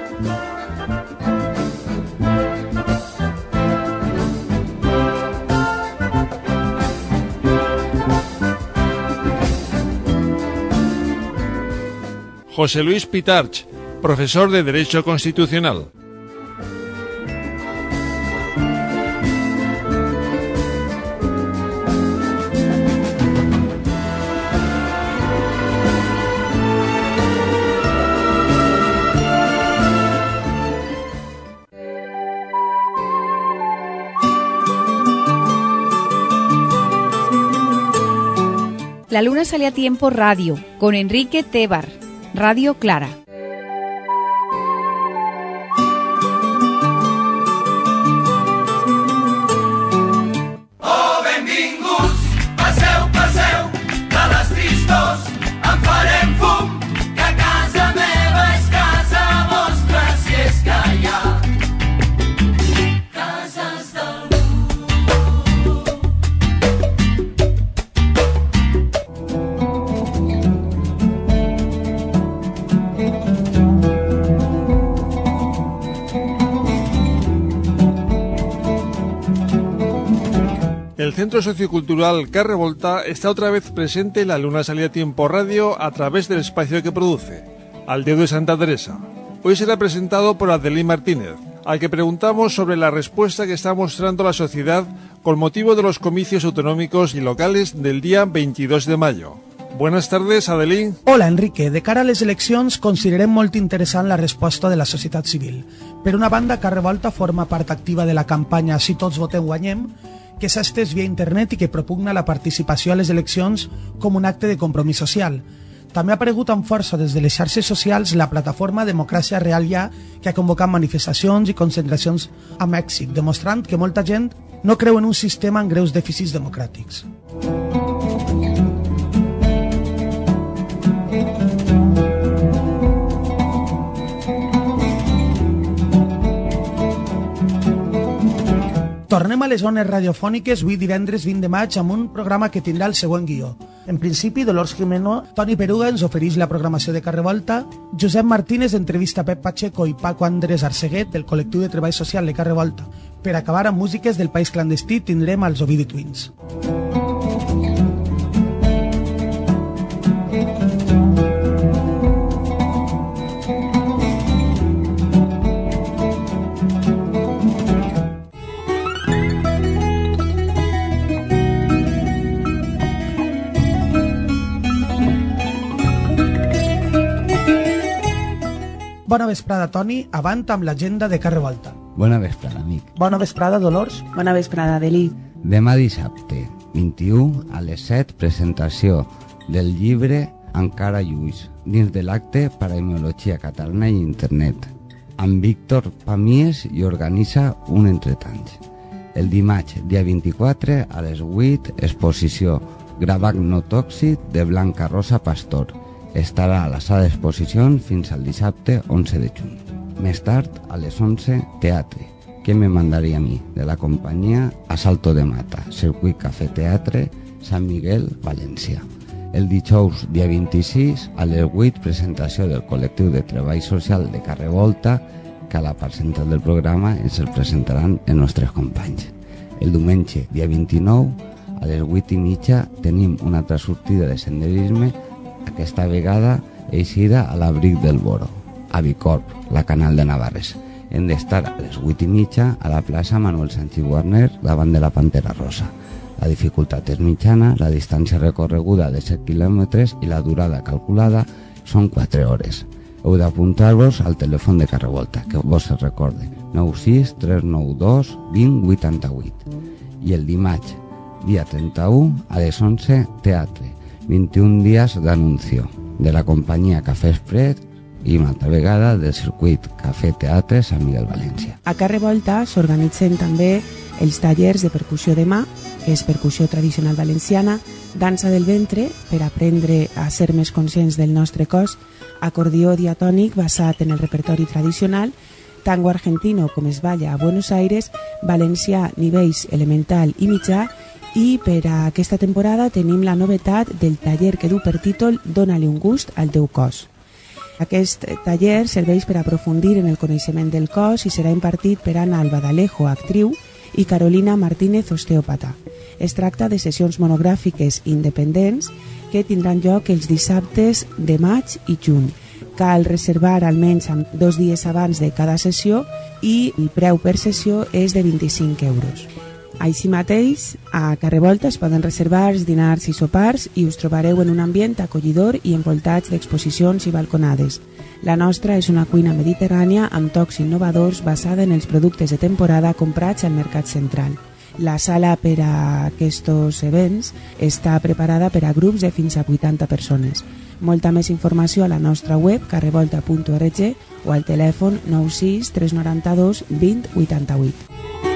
José Luis Pitarch, profesor de Derecho Constitucional. La Luna sale a tiempo radio, con Enrique Tebar, Radio Clara. Oh, benvinguts, passeu, passeu, de les tristors en farem fum, que casa meva és casa vostra, si és que hi ha cases d'algú. El Centro Sociocultural Carre Volta está otra vez presente en La Luna Sale a Tiempo Radio a través del espacio que produce, Aldeo de Santa Teresa. Hoy será presentado por Adelín Martínez, al que preguntamos sobre la respuesta que está mostrando la sociedad con motivo de los comicios autonómicos y locales del día 22 de mayo. Buenas tardes, Adelín. Hola, Enrique. De cara a les eleccions, considerem molt interessant la resposta de la societat civil. Per una banda, Carre Volta forma part activa de la campanya Si tots votem guanyem, que s'ha estès via internet i que propugna la participació a les eleccions com un acte de compromís social. També ha aparegut amb força des de les xarxes socials la plataforma Democràcia Real Ja, que ha convocat manifestacions i concentracions a Mèxic, demostrant que molta gent no creu en un sistema amb greus dèficits democràtics. Tornem a les zones radiofòniques avui divendres 20 de maig amb un programa que tindrà el següent guió. En principi, Dolors Jimeno, Toni Peruga ens ofereix la programació de Carre Volta, Josep Martínez entrevista Pep Pacheco i Paco Andrés Arceguet del col·lectiu de treball social de Carre Volta. Per acabar amb músiques del País Clandestí tindrem els Ovidi Twins. Bona vesprada, Toni. Avant amb l'agenda de Carre Volta. Bona vesprada, amic. Bona vesprada, Dolors. Bona vesprada, Adelí. Demà dissabte, 21, a les 7, presentació del llibre Encara lluís, dins de l'acte Paremiologia Catalana i Internet, amb Víctor Pamies i organitza un entretanys. El dimarts, dia 24, a les 8, exposició Gravac no tòxic de Blanca Rosa Pastor. Estarà a la sala d'exposicions fins al dissabte 11 de juny. Més tard, a les 11, teatre. Què me mandaria a mi? De la companyia Asalto de Mata, Circuit Café Teatre, Sant Miguel, València. El dijous, dia 26, a les 8, presentació del col·lectiu de treball social de Carre Volta, que a la part central del programa ens el presentaran els nostres companys. El diumenge, dia 29, a les 8:30, tenim una altra sortida de senderisme, aquesta vegada eixida a l'Abric del Boro, a Bicorb, la Canal de Navarres. Hem d'estar a les 8:30 a la plaça Manuel Sanchis Guarner davant de la Pantera Rosa. La dificultat és mitjana, la distància recorreguda de 7 quilòmetres i la durada calculada són 4 hores. Heu d'apuntar-vos al telèfon de Carre Volta, que vos es recorde, 96 392 2088. I el dimarts, dia 31, a les 11, teatre. 21 dies d'anuncio de la companyia Cafè Express i una altra vegada del circuit Cafè Teatre Sant Miguel València. A Carre Volta s'organitzen també els tallers de percussió de mà, que és percussió tradicional valenciana, dansa del ventre per aprendre a ser més conscients del nostre cos, acordió diatònic basat en el repertori tradicional, tango argentino com es balla a Buenos Aires, valencià nivells elemental i mitjà, i per a aquesta temporada tenim la novetat del taller que du per títol Dóna-li un gust al teu cos. Aquest taller serveix per aprofundir en el coneixement del cos i serà impartit per Ana Albadalejo, actriu, i Carolina Martínez, osteòpata. Es tracta de sessions monogràfiques independents que tindran lloc els dissabtes de maig i juny. Cal reservar almenys 2 dies abans de cada sessió i el preu per sessió és de 25 euros. Així mateix, a Carre Volta es poden reservar els dinars i sopars i us trobareu en un ambient acollidor i envoltats d'exposicions i balconades. La nostra és una cuina mediterrània amb tocs innovadors basada en els productes de temporada comprats al mercat central. La sala per a aquests events està preparada per a grups de fins a 80 persones. Molta més informació a la nostra web carrevolta.org o al telèfon 96 392 20 88.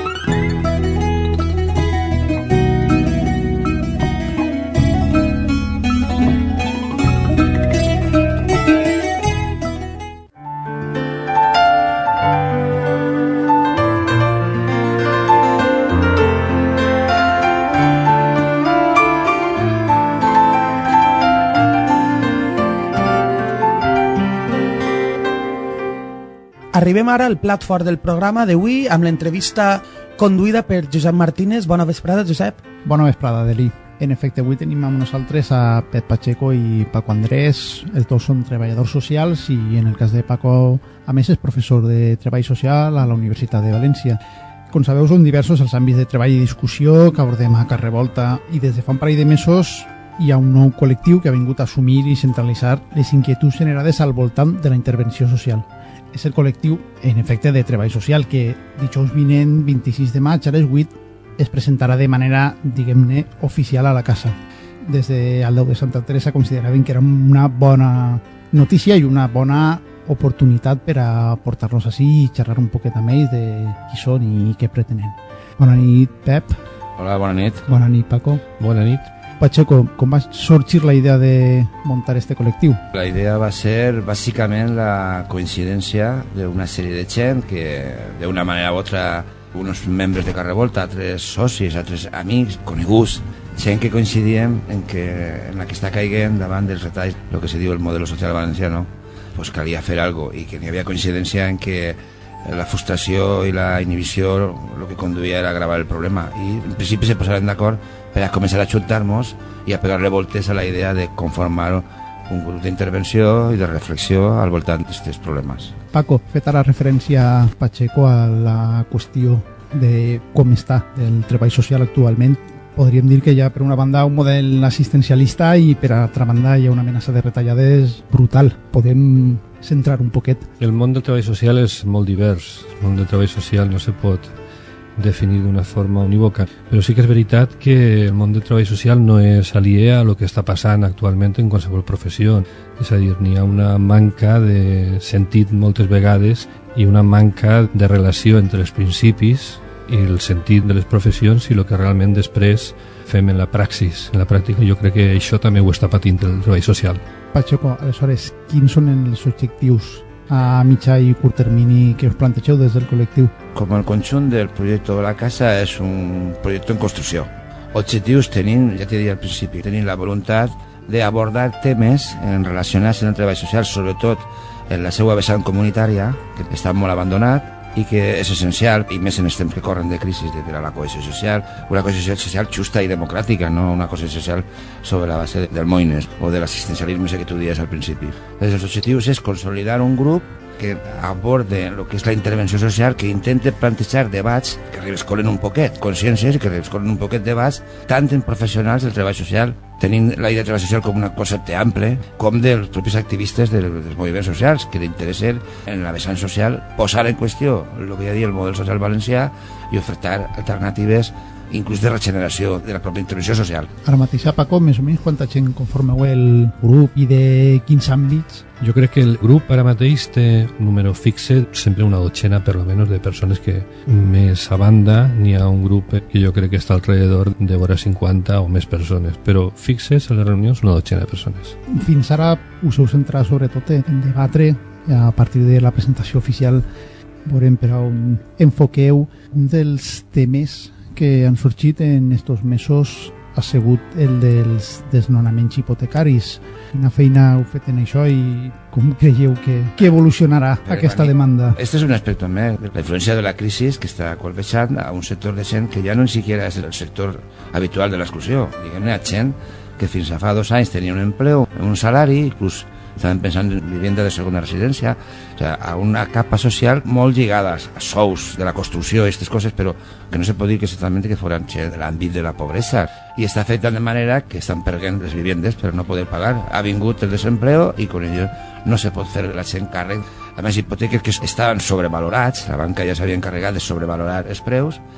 Arribem ara al plat fort del programa d'avui amb l'entrevista conduïda per Josep Martínez. Bona vesprada, Josep. Bona vesprada, Adeli. En efecte, avui tenim amb nosaltres a Pep Pacheco i Paco Andrés. Els dos són treballadors socials i en el cas de Paco, a més, és professor de treball social a la Universitat de València. Com sabeu, són diversos els àmbits de treball i discussió que abordem a Carrevolta i des de fa un parell de mesos hi ha un nou col·lectiu que ha vingut a assumir i centralitzar les inquietuds generades al voltant de la intervenció social. És el col·lectiu, en efecte, de treball social que dijous vinent, 26 de maig, a les 8, es presentarà de manera, diguem-ne, oficial a la casa. Des del 10 de Santa Teresa consideraven que era una bona notícia i una bona oportunitat per a portar-los així i xerrar un poquet amb ells de qui són i què pretenen. Bona nit, Pep. Hola, bona nit. Bona nit, Paco. Bona nit. Pacheco, com va sorgir la idea de muntar este col·lectiu? La idea va ser bàsicament la coincidència d'una sèrie de gent que d'una manera u altra, uns membres de Carrevolta, altres socis, altres amics, coneguts, gent que coincidíem en la que està caiguent davant dels retalls, el que se diu el modelo social valenciano, pues calia fer alguna cosa i que n'hi havia coincidència en que la frustració i la inhibició el que conduïa era a agravar el problema i en principi se posaven d'acord per a començar a juntar-nos i a pegar-le voltes a la idea de conformar un grup d'intervenció i de reflexió al voltant d'aquests problemes. Paco, feta la referència, Pacheco, a la qüestió de com està el treball social actualment, podríem dir que hi ha per una banda un model assistencialista i per altra banda hi ha una amenaça de retallades brutal. Podem centrar un poquet? El món del treball social és molt divers. El món del treball social no se pot definir d'una forma unívoca, però sí que és veritat que el món del treball social no és aliè a el que està passant actualment en qualsevol professió. És a dir, n'hi ha una manca de sentit moltes vegades i una manca de relació entre els principis i el sentit de les professions i el que realment després fem en la praxis. En la pràctica jo crec que això també ho està patint el treball social. Pacheco, aleshores, quins són els objectius a mitjà i curt termini que us plantegeu des del col·lectiu? Com el conjunt del projecte de la casa és un projecte en construcció. Objectius tenim, ja t'he dit al principi, tenim la voluntat d'abordar temes relacionats amb el treball social, sobretot en la seva vessant comunitària, que està molt abandonat, i que és essencial, i més en els temps que corren de crisi, per a la cohesió social, una cohesió social justa i democràtica, no una cohesió social sobre la base del moines o de l'assistencialisme que tu dies al principi. Els objectius és consolidar un grup que aborde el que és la intervenció social, que intenta plantejar debats que reviscolen un poquet, consciències que reviscolen un poquet debats, tant en professionals del treball social, tenint la idea de treball social com un concepte ample, com dels propis activistes dels moviments socials, que interessen en la vessant social posar en qüestió el que ja dir el model social valencià i ofertar alternatives inclús de regeneració de la pròpia intervenció social. Ara mateix, Paco, més o menys quanta gent conformeu el grup i de quins àmbits? Jo crec que el grup ara mateix té un número fixe, sempre una dotzena per almenys de persones que més a banda n'hi ha un grup que jo crec que està alrededor de vora 50 o més persones, però fixes a les reunions una dotzena de persones. Fins ara us heu centrat sobretot en debatre, a partir de la presentació oficial veurem per on enfoqueu. Un dels temes que han sorgit en estos mesos ha sigut el dels desnonaments hipotecaris. Quina feina heu fet en això i com creieu que evolucionarà aquesta demanda? Este és un aspecte més, la influència de la crisi que està colpejant a un sector de gent que ja no ni siquiera és el sector habitual de l'exclusió. Diguem-ne, a gent que fins a fa 2 anys tenia un empleo, un salari, inclús estaven pensant en vivienda de segona residència, o sigui, a una capa social molt lligada a sous de la construcció i aquestes coses, però que no se pot dir que exactament que foran de l'àmbit de la pobresa. I està fet de manera que estan perdent les viviendes per no poder pagar. Ha vingut el desempleo i con ello no se pot fer la gent càrrec. A més, hipoteques que estaven sobrevalorats, la banca ja s'havia encarregat de sobrevalorar els preus,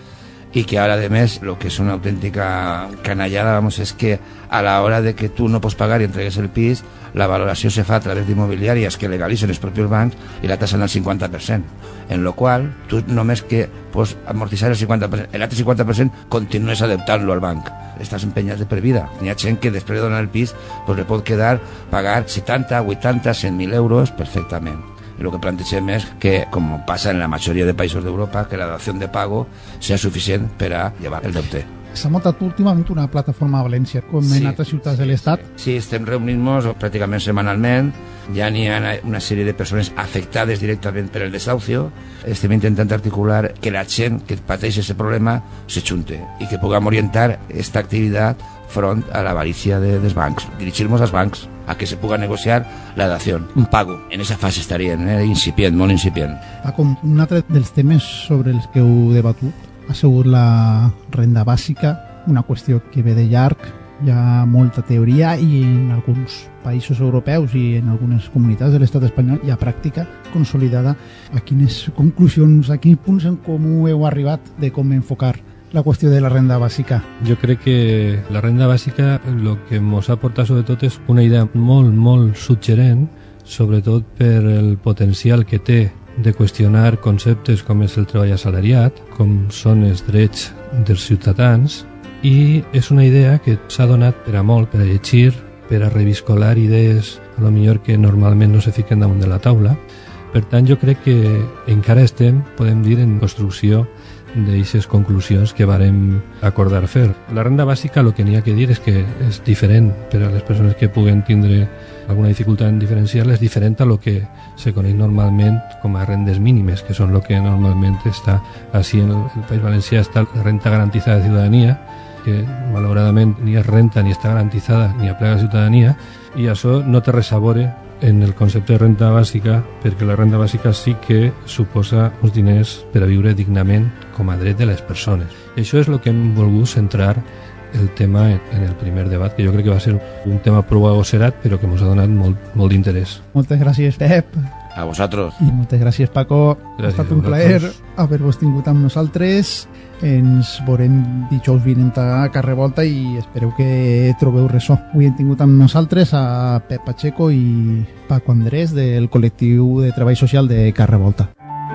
y que ahora además lo que es una auténtica canallada, vamos, es que a la hora de que tú no pots pagar i entregues el pis, la valoració se fa a través d'immobiliàries que legalitzen els propis bancs i la tasen al 50%, en lo qual tu només que pots amortitzar el 50%, l'altre 50% continues adaptant-lo al banc. Estàs empenyat de per vida. N'hi ha gent que després de donar el pis pues le pot quedar pagar 70, 80, 100.000 euros perfectament. Y lo que plantegem és que, com passa en la majoria de països d'Europa, que la dació de pago sea suficient per a llevar el deute. S'ha muntat últimament una plataforma a València, com en altres ciutats de l'Estat. Sí, estem reunint-nos pràcticament setmanalment, ja n'hi ha una sèrie de persones afectades directament per el desahucio. Estem intentant articular que la gent que pateix aquest problema se junte i que puguem orientar aquesta activitat front a l'avarícia dels bancs, dirigir-nos als bancs a que se puga negociar la dació, un pago. En aquesta fase estarien, incipient, molt incipient. Paco, un altre dels temes sobre els que heu debatut ha sigut la renda bàsica, una qüestió que ve de llarg, hi ha molta teoria i en alguns països europeus i en algunes comunitats de l'estat espanyol hi ha pràctica consolidada. A quines conclusions, a quins punts en comú heu arribat de com enfocar la qüestió de la renda bàsica? Jo crec que la renda bàsica el que ens ha portat sobretot és una idea molt, molt suggerent, sobretot per el potencial que té de qüestionar conceptes com és el treball assalariat, com són els drets dels ciutadans, i és una idea que s'ha donat per a molt, per a llegir, per a reviscolar idees a lo millor que normalment no se fiquen damunt de la taula. Per tant, jo crec que encara estem, podem dir, en construcció d'aquestes conclusions que vàrem acordar fer. La renda bàsica, el que n'hi ha que dir és que és diferent per a les persones que puguen tindre alguna dificultat en diferenciar-la, és diferent a lo que se coneix normalment com a rendes mínimes, que són el que normalment està així en el País Valencià, està la renta garantizada de ciutadania, que malauradament ni és renta ni està garantitzada ni aplega a ciutadania, i això no té res a veure en el concepte de renta bàsica, perquè la renda bàsica sí que suposa uns diners per a viure dignament com a dret de les persones. I això és el que hem volgut centrar el tema en el primer debat, que jo crec que va ser un tema prou agosserat, però que ens ha donat molt d'interès. Moltes gràcies, Pep. A vosaltres. I moltes gràcies, Paco. Gràcies, ha estat un plaer haver-vos tingut amb nosaltres. Ens veurem dijous vinent a Carrevolta i espereu que trobeu ressò. Avui hem tingut amb nosaltres a Pep Pacheco i Paco Andrés del col·lectiu de treball social de Carrevolta.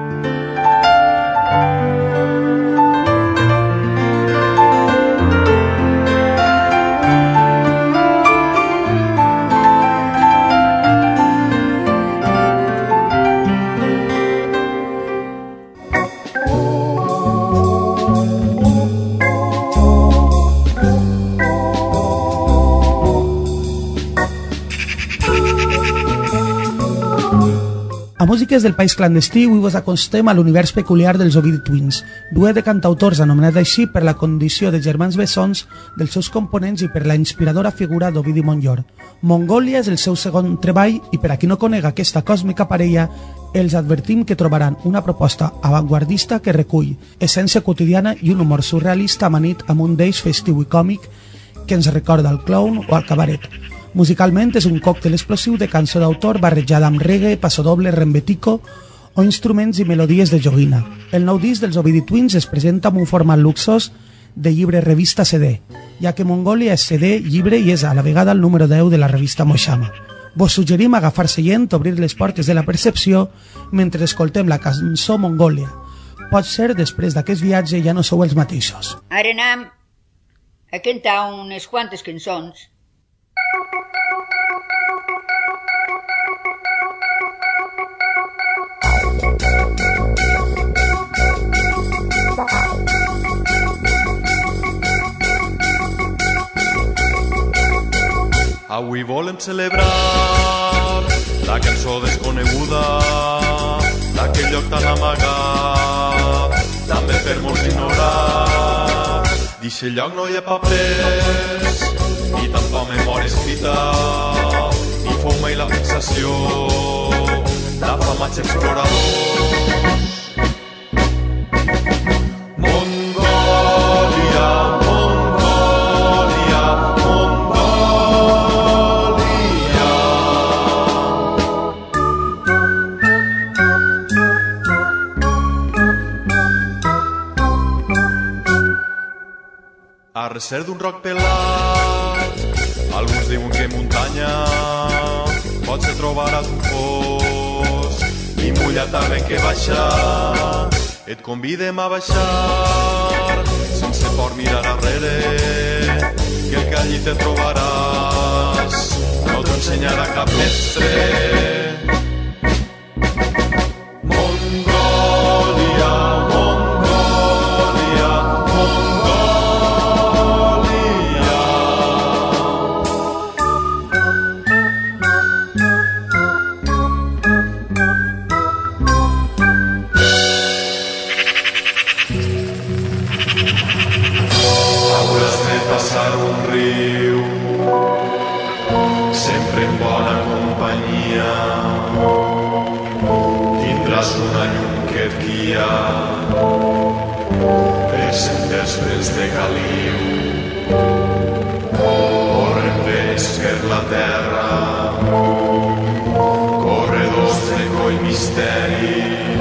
A Músiques del País Clandestí avui vos acostem a l'univers peculiar dels Ovidi Twins, duet de cantautors anomenat així per la condició de germans bessons dels seus components i per la inspiradora figura d'Ovidi Montllor. Mongòlia és el seu segon treball i per a qui no conega aquesta còsmica parella, els advertim que trobaran una proposta avantguardista que recull essència quotidiana i un humor surrealista amanit amb un deix festiu i còmic que ens recorda al clown o al cabaret. Musicalment és un còctel explosiu de cançó d'autor barrejada amb reggae, passodoble, rembetico o instruments i melodies de joguina. El nou disc dels Ovidi Twins es presenta amb un format luxós de llibre revista CD, ja que Mongòlia és CD, llibre i és a la vegada el número 10 de la revista Moixama. Vos suggerim agafar seient, obrir les portes de la percepció mentre escoltem la cançó Mongòlia. Pot ser després d'aquest viatge ja no sou els mateixos. Ara anem a cantar unes quantes cançons. Avui volem celebrar la cançó desconeguda d'aquell lloc tan amagat, també per molts ignorat. D'eixe lloc no hi ha papers, ni tampoc memòria escrita, ni fuma i la fixació d'afamats exploradors. Mongòlia, Mongòlia, Mongòlia. A recer d'un roc pelat, alguns diuen que muntanya, potser trobaràs un fos, i mullat a ben que baixa, et convidem a baixar, sense por mirar arrere, que el que allí te trobaràs, no t'ho ensenyarà cap mestre. Mongòlia, Mongòlia, Mongòlia. Hauràs de passar un riu, sempre en bona companyia. Tindràs una llum que et guia per senders plens de caliu. Corren vents per la terra, corredors de coi misteri,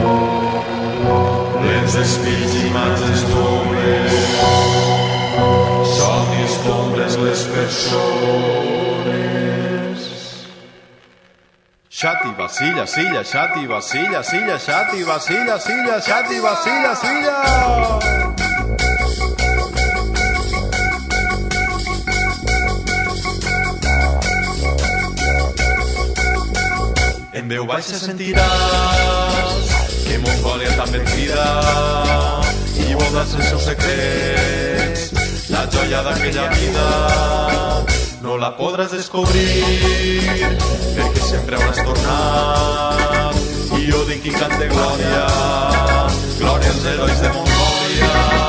plens d'espills i imatges d'ombres, somnis d'ombres les persones. Xati, vacilla, silla, xati, vacilla, silla, xati, vacilla, silla, xati, vacilla, silla. En veu baixa sentiràs que Mongòlia també et crida i voldràs els seus secrets, la joia d'aquella vida. No la podràs descobrir perquè sempre hauràs tornat i jo dic que cante glòria, glòria als herois de Mongòlia.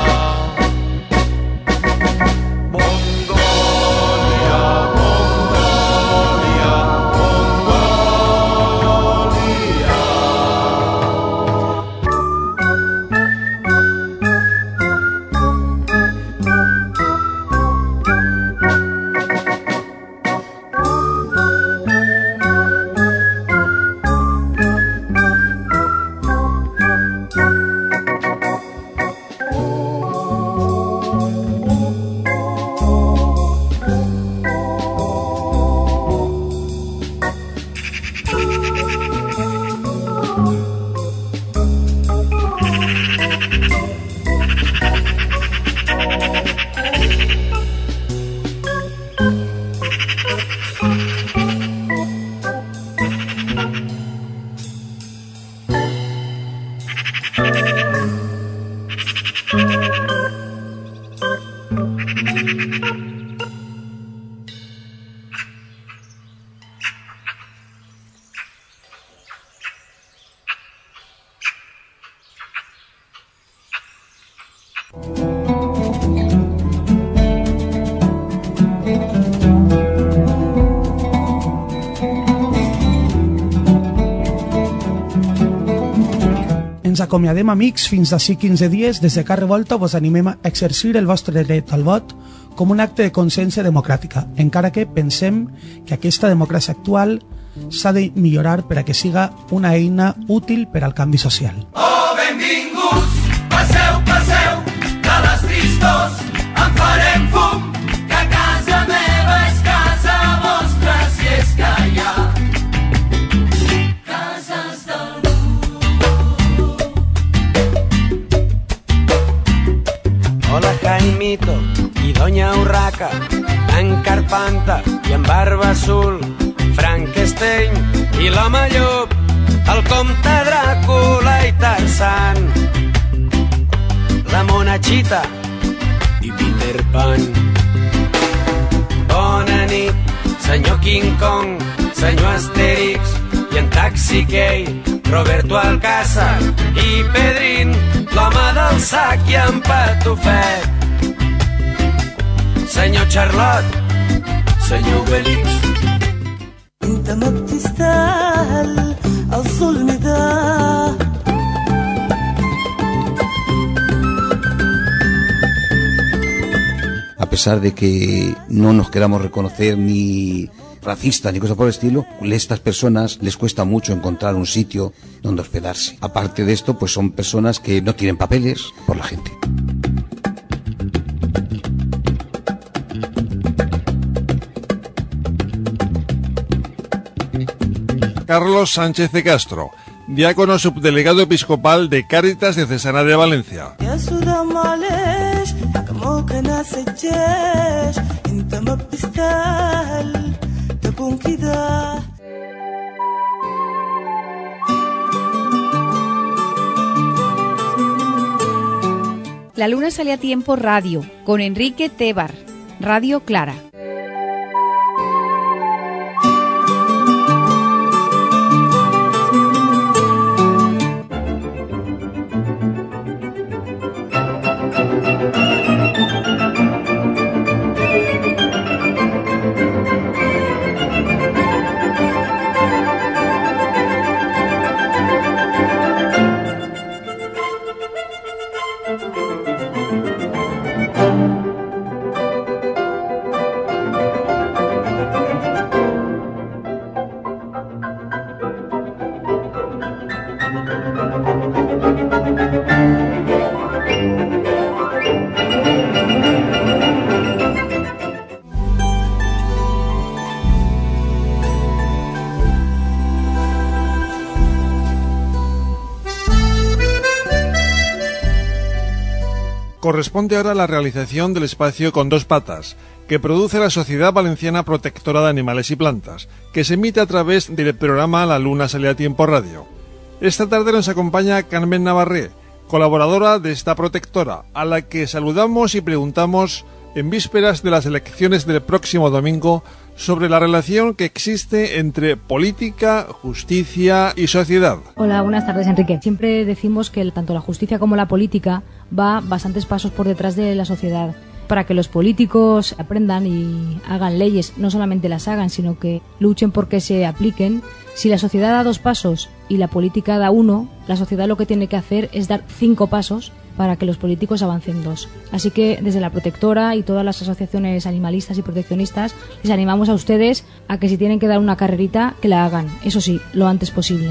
Mongòlia, Mongòlia, Mongòlia. Ens acomiadem, amics, fins d'ací 15 dies. Des de Car Revolta vos animem a exercir el vostre dret al vot com un acte de consciència democràtica, encara que pensem que aquesta democràcia actual s'ha de millorar per a que siga una eina útil per al canvi social. Oh, benvinguts, passeu, passeu, de les tristos en farem fum, que casa meva és casa vostra, si és que hi ha cases d'algú. Hola Jaimito i Doña Urraca, en Carpanta i en Barba Azul, Frankenstein i l'home llop, el comte Dràcula i Tarzan, la Monachita i Peter Pan. Bona nit, senyor King Kong, senyor Asterix i en Taxi Key, Roberto Alcázar i Pedrín, l'home del sac i en Patufet, senyor Charlotte, senyor Obelix. انت ما بتستاهل الظلم ده. A pesar de que no nos queramos reconocer ni racistas ni cosas por el estilo, a estas personas les cuesta mucho encontrar un sitio donde hospedarse. Aparte de esto, pues son personas que no tienen papeles por la gente. Carlos Sánchez de Castro, diácono subdelegado episcopal de Cáritas Diocesana de Valencia. La luna sale a tiempo radio, con Enrique Tebar, Radio Clara. Corresponde ahora la realización del espacio Con dos patas, que produce la Sociedad Valenciana Protectora de Animales y Plantas, que se emite a través del programa La Luna Sale a Tiempo Radio. Esta tarde nos acompaña Carmen Navarré, colaboradora de esta protectora, a la que saludamos y preguntamos en vísperas de las elecciones del próximo domingo sobre la relación que existe entre política, justicia y sociedad. Hola, buenas tardes, Enrique. Siempre decimos que tanto la justicia como la política va bastantes pasos por detrás de la sociedad. Para que los políticos aprendan y hagan leyes, no solamente las hagan, sino que luchen porque se apliquen. Si la sociedad da 2 pasos y la política da 1, la sociedad lo que tiene que hacer es dar 5 pasos para que los políticos avancen 2. Así que desde la protectora y todas las asociaciones animalistas y proteccionistas les animamos a ustedes a que si tienen que dar una carrerita, que la hagan. Eso sí, lo antes posible.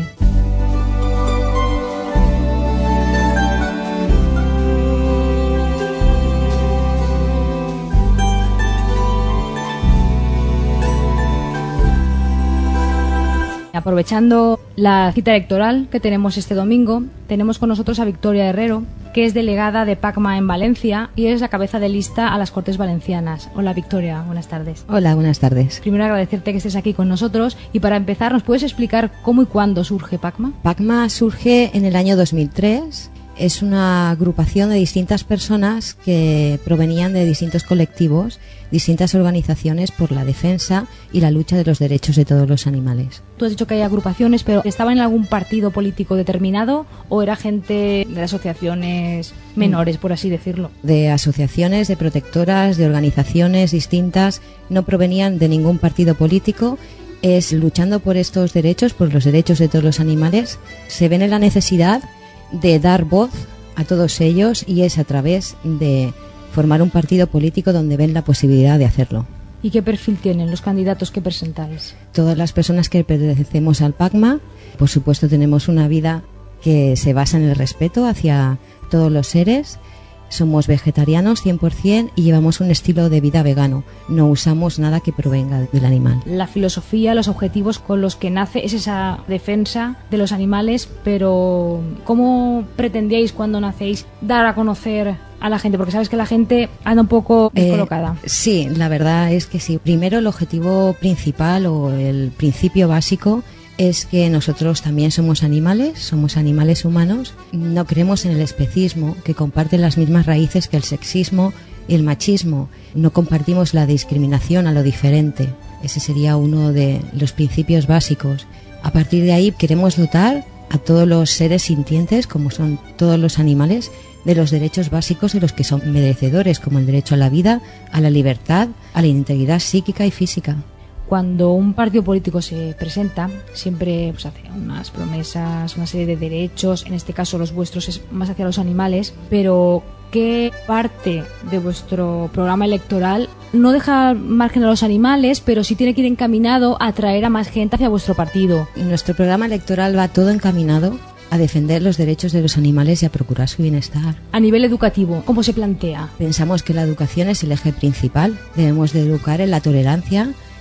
Aprovechando la cita electoral que tenemos este domingo, tenemos con nosotros a Victoria Herrero, que es delegada de PACMA en Valencia y es la cabeza de lista a las Cortes Valencianas. Hola Victoria, buenas tardes. Hola, buenas tardes. Primero agradecerte que estés aquí con nosotros y para empezar, ¿nos puedes explicar cómo y cuándo surge PACMA? PACMA surge en el año 2003. Es una agrupación de distintas personas que provenían de distintos colectivos, distintas organizaciones por la defensa y la lucha de los derechos de todos los animales. Tú has dicho que hay agrupaciones, pero ¿estaban en algún partido político determinado o era gente de asociaciones menores, por así decirlo? De asociaciones, de protectoras, de organizaciones distintas, no provenían de ningún partido político. Es luchando por estos derechos, por los derechos de todos los animales, se ven en la necesidad de dar voz a todos ellos y es a través de formar un partido político donde ven la posibilidad de hacerlo. ¿Y qué perfil tienen los candidatos que presentáis? Todas las personas que pertenecemos al PACMA, por supuesto, tenemos una vida que se basa en el respeto hacia todos los seres. Somos vegetarianos 100% y llevamos un estilo de vida vegano. No usamos nada que provenga del animal. La filosofía, los objetivos con los que nace es esa defensa de los animales, pero ¿cómo pretendíais cuando nacéis dar a conocer a la gente? Porque sabes que la gente anda un poco descolocada. Sí, la verdad es que sí. Primero, el objetivo principal o el principio básico es que nosotros también somos animales humanos, no creemos en el especismo, que comparten las mismas raíces que el sexismo y el machismo, no compartimos la discriminación a lo diferente, ese sería uno de los principios básicos. A partir de ahí queremos dotar a todos los seres sintientes, como son todos los animales, de los derechos básicos de los que son merecedores, como el derecho a la vida, a la libertad, a la integridad psíquica y física. Cuando un partido político se presenta, siempre hace unas promesas, una serie de derechos, en este caso los vuestros es más hacia los animales, pero ¿qué parte de vuestro programa electoral no deja margen a los animales, pero sí tiene que ir encaminado a atraer a más gente hacia vuestro partido? Nuestro programa electoral va todo encaminado a defender los derechos de los animales y a procurar su bienestar. A nivel educativo, ¿cómo se plantea? Pensamos que la educación es el eje principal. Debemos de educar en la tolerancia,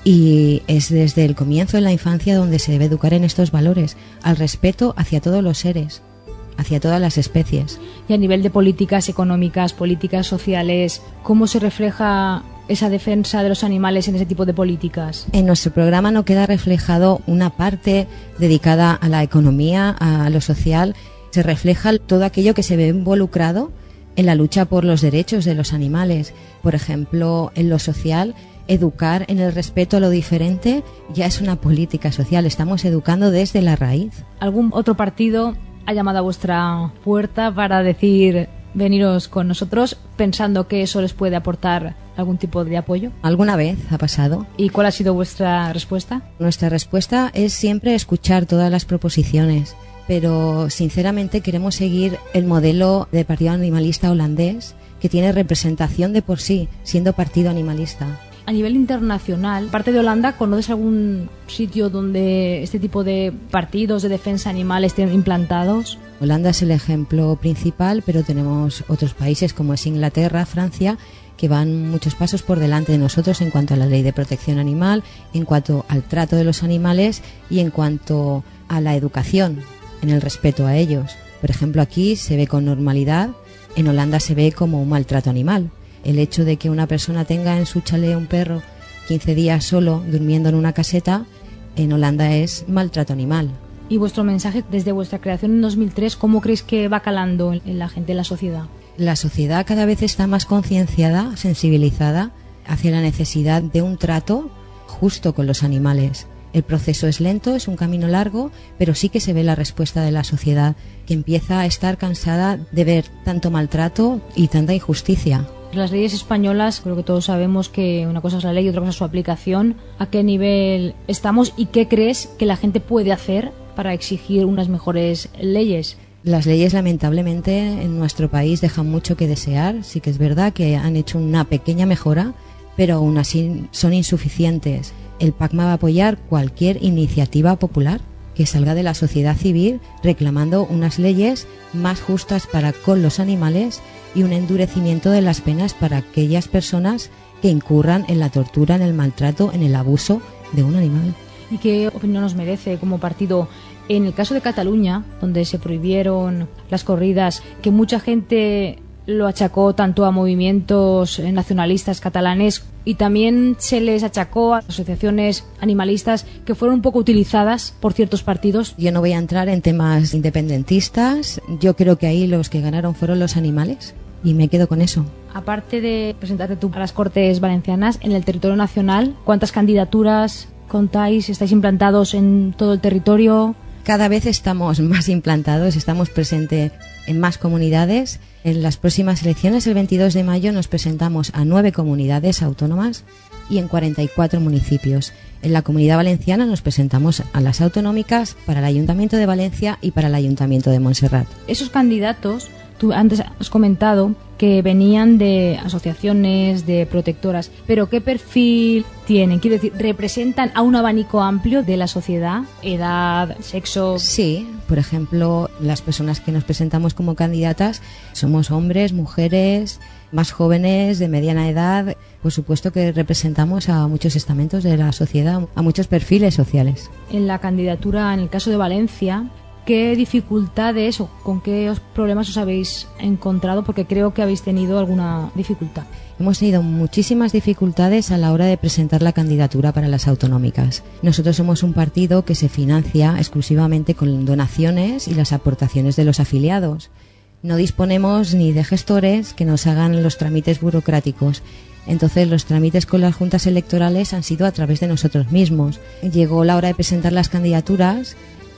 Y es desde el comienzo, en la infancia, donde se debe educar en estos valores, al respeto hacia todos los seres, hacia todas las especies. Y a nivel de políticas económicas, políticas sociales, ¿cómo se refleja esa defensa de los animales en ese tipo de políticas? En nuestro programa no queda reflejado una parte dedicada a la economía, a lo social. Se refleja todo aquello que se ve involucrado en la lucha por los derechos de los animales. Por ejemplo, en lo social, educar en el respeto a lo diferente ya es una política social. Estamos educando desde la raíz. ¿Algún otro partido ha llamado a vuestra puerta para decir veniros con nosotros, pensando que eso les puede aportar algún tipo de apoyo? Alguna vez ha pasado. ¿Y cuál ha sido vuestra respuesta? Nuestra respuesta es siempre escuchar todas las proposiciones, pero sinceramente queremos seguir el modelo de partido animalista holandés, que tiene representación de por sí, siendo partido animalista. A nivel internacional, aparte de Holanda, ¿conoces algún sitio donde este tipo de partidos de defensa animal estén implantados? Holanda es el ejemplo principal, pero tenemos otros países como es Inglaterra, Francia, que van muchos pasos por delante de nosotros en cuanto a la ley de protección animal, en cuanto al trato de los animales y en cuanto a la educación, en el respeto a ellos. Por ejemplo, aquí se ve con normalidad, en Holanda se ve como un maltrato animal. El hecho de que una persona tenga en su chalet un perro 15 días solo durmiendo en una caseta, en Holanda es maltrato animal. ¿Y vuestro mensaje desde vuestra creación en 2003, cómo creéis que va calando en la gente, en la sociedad? La sociedad cada vez está más concienciada, sensibilizada hacia la necesidad de un trato justo con los animales. El proceso es lento, es un camino largo, pero sí que se ve la respuesta de la sociedad, que empieza a estar cansada de ver tanto maltrato y tanta injusticia. Las leyes españolas, creo que todos sabemos que una cosa es la ley y otra cosa es su aplicación. ¿A qué nivel estamos y qué crees que la gente puede hacer para exigir unas mejores leyes? Las leyes, lamentablemente, en nuestro país dejan mucho que desear. Sí que es verdad que han hecho una pequeña mejora, pero aún así son insuficientes. El PACMA va a apoyar cualquier iniciativa popular que salga de la sociedad civil reclamando unas leyes más justas para con los animales y un endurecimiento de las penas para aquellas personas que incurran en la tortura, en el maltrato, en el abuso de un animal. ¿Y qué opinión nos merece como partido? En el caso de Cataluña, donde se prohibieron las corridas, que mucha gente lo achacó tanto a movimientos nacionalistas catalanes y también se les achacó a asociaciones animalistas que fueron un poco utilizadas por ciertos partidos. Yo no voy a entrar en temas independentistas. Yo creo que ahí los que ganaron fueron los animales y me quedo con eso. Aparte de presentarte tú a las Cortes Valencianas, en el territorio nacional, ¿cuántas candidaturas contáis? ¿Estáis implantados en todo el territorio? Cada vez estamos más implantados, estamos presentes en más comunidades. En las próximas elecciones, el 22 de mayo, nos presentamos a 9 comunidades autónomas y en 44 municipios. En la Comunidad Valenciana nos presentamos a las autonómicas para el Ayuntamiento de Valencia y para el Ayuntamiento de Montserrat. Esos candidatos, tú antes has comentado que venían de asociaciones, de protectoras, pero ¿qué perfil tienen? Quiero decir, ¿representan a un abanico amplio de la sociedad? ¿Edad, sexo? Sí, por ejemplo, las personas que nos presentamos como candidatas somos hombres, mujeres, más jóvenes, de mediana edad. Por supuesto que representamos a muchos estamentos de la sociedad, a muchos perfiles sociales. En la candidatura, en el caso de Valencia, ¿qué dificultades o con qué problemas os habéis encontrado? Porque creo que habéis tenido alguna dificultad. Hemos tenido muchísimas dificultades a la hora de presentar la candidatura para las autonómicas. Nosotros somos un partido que se financia exclusivamente con donaciones y las aportaciones de los afiliados. No disponemos ni de gestores que nos hagan los trámites burocráticos. Entonces los trámites con las juntas electorales han sido a través de nosotros mismos. Llegó la hora de presentar las candidaturas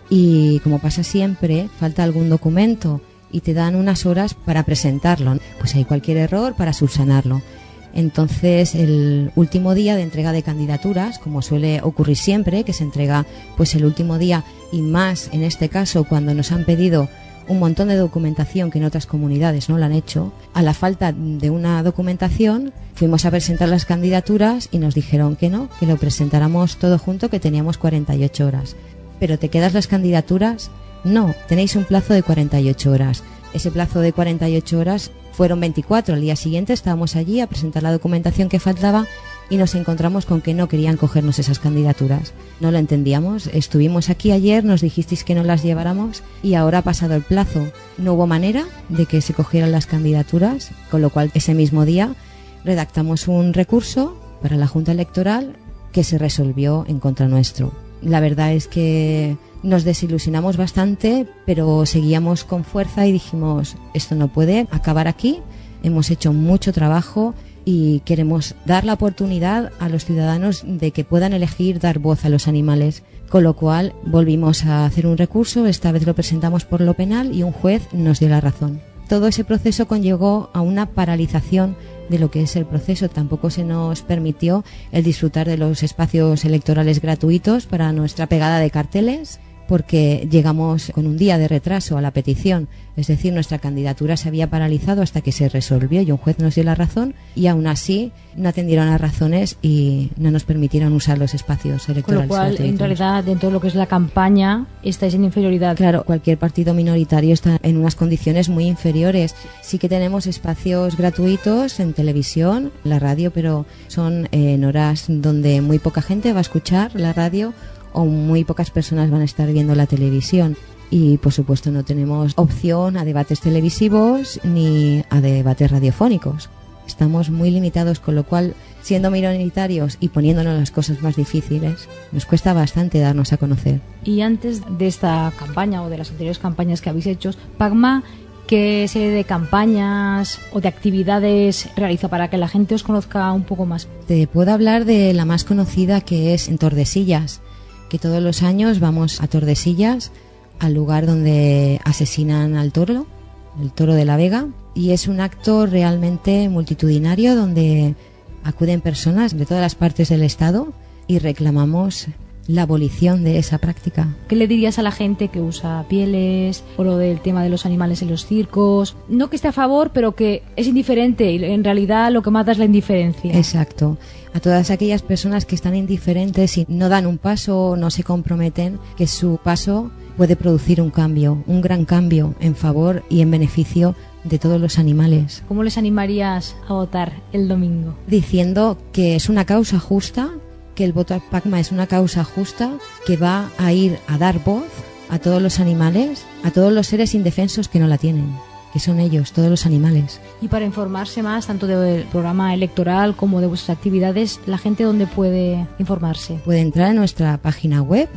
y, como pasa siempre, falta algún documento y te dan unas horas para presentarlo. Pues hay cualquier error para subsanarlo. Entonces, el último día de entrega de candidaturas, como suele ocurrir siempre, que se entrega pues el último día, y más en este caso cuando nos han pedido un montón de documentación que en otras comunidades no lo han hecho, a la falta de una documentación fuimos a presentar las candidaturas y nos dijeron que no, que lo presentáramos todo junto, que teníamos 48 horas. ¿Pero te quedas las candidaturas? No, tenéis un plazo de 48 horas. Ese plazo de 48 horas fueron 24. Al día siguiente estábamos allí a presentar la documentación que faltaba y nos encontramos con que no querían cogernos esas candidaturas. No lo entendíamos. Estuvimos aquí ayer, nos dijisteis que no las lleváramos y ahora ha pasado el plazo. No hubo manera de que se cogieran las candidaturas, con lo cual ese mismo día redactamos un recurso para la Junta Electoral que se resolvió en contra nuestro. La verdad es que nos desilusionamos bastante, pero seguíamos con fuerza y dijimos, esto no puede acabar aquí. Hemos hecho mucho trabajo y queremos dar la oportunidad a los ciudadanos de que puedan elegir dar voz a los animales. Con lo cual volvimos a hacer un recurso, esta vez lo presentamos por lo penal y un juez nos dio la razón. Todo ese proceso conllevó a una paralización de lo que es el proceso. Tampoco se nos permitió el disfrutar de los espacios electorales gratuitos para nuestra pegada de carteles, porque llegamos con un día de retraso a la petición, es decir, nuestra candidatura se había paralizado hasta que se resolvió y un juez nos dio la razón, y aún así no atendieron las razones y no nos permitieron usar los espacios electorales. Con lo cual, gratuitos. en realidad, dentro de lo que es la campaña, estáis en inferioridad. Claro, cualquier partido minoritario está en unas condiciones muy inferiores. Sí que tenemos espacios gratuitos en televisión, la radio, pero son en horas donde muy poca gente va a escuchar la radio o muy pocas personas van a estar viendo la televisión. Y, por supuesto, no tenemos opción a debates televisivos ni a debates radiofónicos. Estamos muy limitados, con lo cual, siendo minoritarios y poniéndonos las cosas más difíciles, nos cuesta bastante darnos a conocer. Y antes de esta campaña o de las anteriores campañas que habéis hecho, PACMA, ¿qué serie de campañas o de actividades realiza para que la gente os conozca un poco más? Te puedo hablar de la más conocida, que es en Tordesillas, que todos los años vamos a Tordesillas, al lugar donde asesinan al toro, el toro de la Vega, y es un acto realmente multitudinario donde acuden personas de todas las partes del Estado y reclamamos la abolición de esa práctica. ¿Qué le dirías a la gente que usa pieles o lo del tema de los animales en los circos? No que esté a favor, pero que es indiferente y en realidad lo que mata es la indiferencia. Exacto. A todas aquellas personas que están indiferentes y no dan un paso o no se comprometen, que su paso puede producir un cambio, un gran cambio en favor y en beneficio de todos los animales. ¿Cómo les animarías a votar el domingo? Diciendo que es una causa justa, que el voto a PACMA es una causa justa, que va a ir a dar voz a todos los animales, a todos los seres indefensos que no la tienen, que son ellos, todos los animales. Y para informarse más, tanto del programa electoral como de vuestras actividades, ¿la gente dónde puede informarse? Puede entrar en nuestra página web,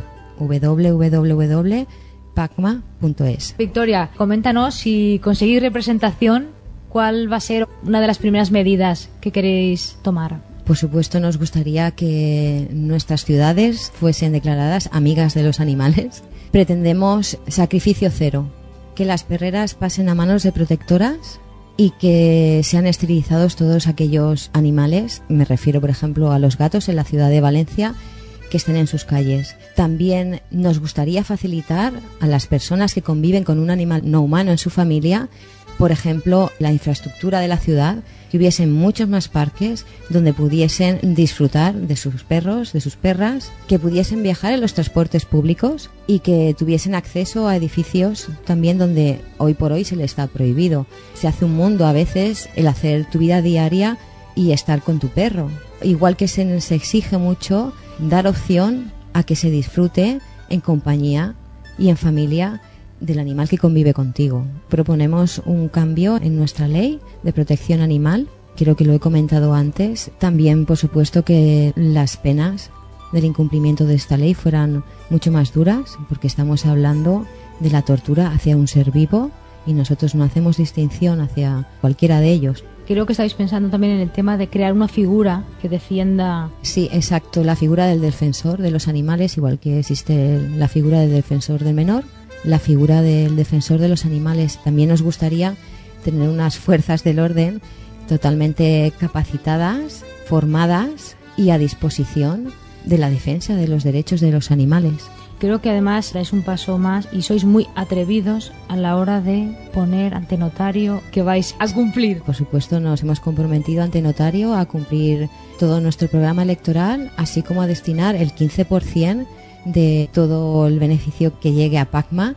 www.pacma.es. Victoria, coméntanos, si conseguís representación, ¿cuál va a ser una de las primeras medidas que queréis tomar? Por supuesto, nos gustaría que nuestras ciudades fuesen declaradas amigas de los animales. Pretendemos sacrificio cero, que las perreras pasen a manos de protectoras y que sean esterilizados todos aquellos animales, me refiero por ejemplo a los gatos en la ciudad de Valencia, que estén en sus calles. También nos gustaría facilitar a las personas que conviven con un animal no humano en su familia, por ejemplo, la infraestructura de la ciudad, que hubiesen muchos más parques donde pudiesen disfrutar de sus perros, de sus perras, que pudiesen viajar en los transportes públicos y que tuviesen acceso a edificios también donde hoy por hoy se les está prohibido. Se hace un mundo a veces el hacer tu vida diaria y estar con tu perro. Igual que se nos exige mucho dar opción a que se disfrute en compañía y en familia del animal que convive contigo. Proponemos un cambio en nuestra ley de protección animal, creo que lo he comentado antes. También, por supuesto, que las penas del incumplimiento de esta ley fueran mucho más duras, porque estamos hablando de la tortura hacia un ser vivo y nosotros no hacemos distinción hacia cualquiera de ellos. Creo que estáis pensando también en el tema de crear una figura que defienda... Sí, exacto, la figura del defensor de los animales, igual que existe la figura del defensor del menor, la figura del defensor de los animales. También nos gustaría tener unas fuerzas del orden totalmente capacitadas, formadas y a disposición de la defensa de los derechos de los animales. Creo que además dais un paso más y sois muy atrevidos a la hora de poner ante notario que vais a cumplir. Por supuesto, nos hemos comprometido ante notario a cumplir todo nuestro programa electoral, así como a destinar el 15% de todo el beneficio que llegue a PACMA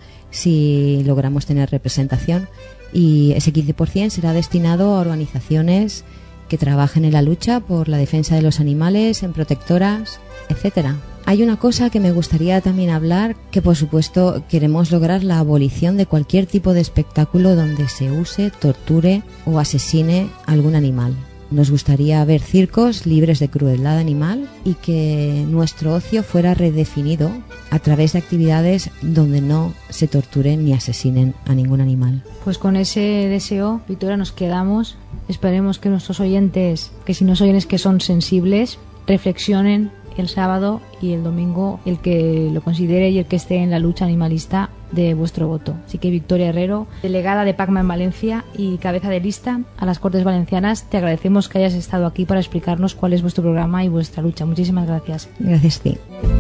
si logramos tener representación, y ese 15% será destinado a organizaciones que trabajen en la lucha por la defensa de los animales, en protectoras, etcétera. Hay una cosa que me gustaría también hablar, que por supuesto queremos lograr la abolición de cualquier tipo de espectáculo donde se use, torture o asesine algún animal. Nos gustaría ver circos libres de crueldad animal y que nuestro ocio fuera redefinido a través de actividades donde no se torturen ni asesinen a ningún animal. Pues con ese deseo, Victoria, nos quedamos. Esperemos que nuestros oyentes, que si nos oyen es que son sensibles, reflexionen el sábado y el domingo, el que lo considere y el que esté en la lucha animalista, de vuestro voto. Así que Victoria Herrero, delegada de PACMA en Valencia y cabeza de lista a las Cortes Valencianas, te agradecemos que hayas estado aquí para explicarnos cuál es vuestro programa y vuestra lucha. Muchísimas gracias. Gracias a ti.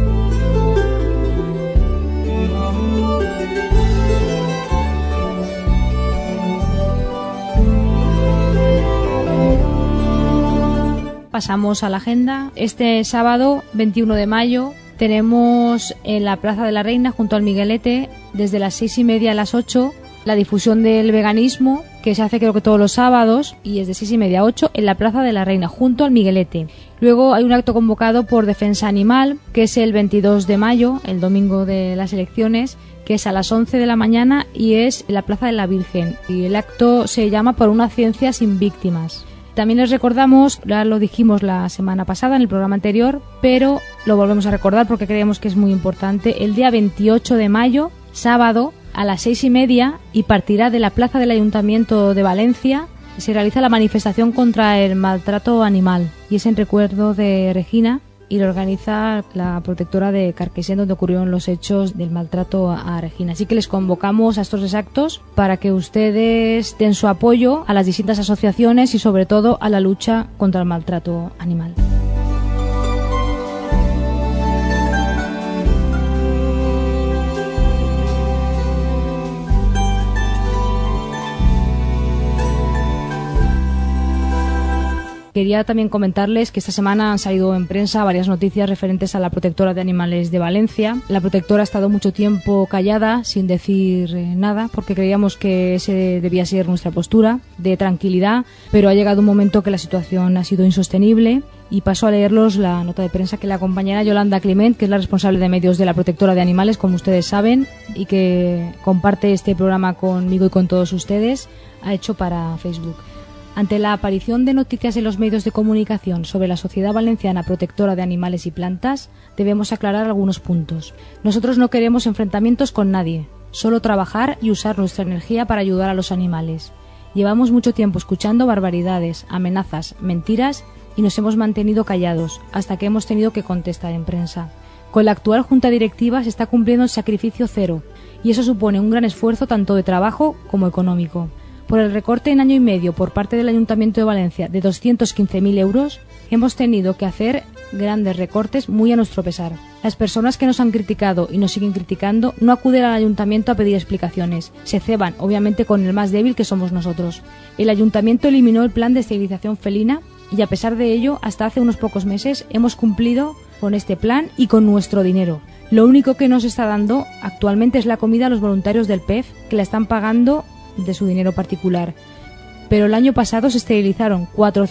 Pasamos a la agenda. Este sábado 21 de mayo tenemos en la Plaza de la Reina, junto al Miguelete, desde las 6:30 a las 8, la difusión del veganismo, que se hace creo que todos los sábados, y es de 6:30 a 8 en la Plaza de la Reina, junto al Miguelete. Luego hay un acto convocado por Defensa Animal, que es el 22 de mayo, el domingo de las elecciones, que es a las 11 de la mañana y es en la Plaza de la Virgen. Y el acto se llama Por una ciencia sin víctimas. También les recordamos, ya lo dijimos la semana pasada en el programa anterior, pero lo volvemos a recordar porque creemos que es muy importante, el día 28 de mayo, sábado, a las 6:30, y partirá de la plaza del Ayuntamiento de Valencia, se realiza la manifestación contra el maltrato animal, y es en recuerdo de Regina, y lo organiza la protectora de Carquesén, donde ocurrieron los hechos del maltrato a Regina. Así que les convocamos a estos 2 actos para que ustedes den su apoyo a las distintas asociaciones y sobre todo a la lucha contra el maltrato animal. Quería también comentarles que esta semana han salido en prensa varias noticias referentes a la protectora de animales de Valencia. La protectora ha estado mucho tiempo callada, sin decir nada, porque creíamos que ese debía ser nuestra postura de tranquilidad, pero ha llegado un momento que la situación ha sido insostenible. Y paso a leerlos la nota de prensa que la compañera Yolanda Climent, que es la responsable de medios de la protectora de animales, como ustedes saben, y que comparte este programa conmigo y con todos ustedes, ha hecho para Facebook. Ante la aparición de noticias en los medios de comunicación sobre la Sociedad Valenciana Protectora de Animales y Plantas, debemos aclarar algunos puntos. Nosotros no queremos enfrentamientos con nadie, solo trabajar y usar nuestra energía para ayudar a los animales. Llevamos mucho tiempo escuchando barbaridades, amenazas, mentiras y nos hemos mantenido callados hasta que hemos tenido que contestar en prensa. Con la actual Junta Directiva se está cumpliendo el sacrificio cero y eso supone un gran esfuerzo tanto de trabajo como económico. Por el recorte en año y medio por parte del Ayuntamiento de Valencia de 215.000 euros, hemos tenido que hacer grandes recortes muy a nuestro pesar. Las personas que nos han criticado y nos siguen criticando no acuden al Ayuntamiento a pedir explicaciones. Se ceban, obviamente, con el más débil que somos nosotros. El Ayuntamiento eliminó el plan de esterilización felina y a pesar de ello, hasta hace unos pocos meses hemos cumplido con este plan y con nuestro dinero. Lo único que nos está dando actualmente es la comida a los voluntarios del PEF, que la están pagando de su dinero particular. Pero el año pasado se esterilizaron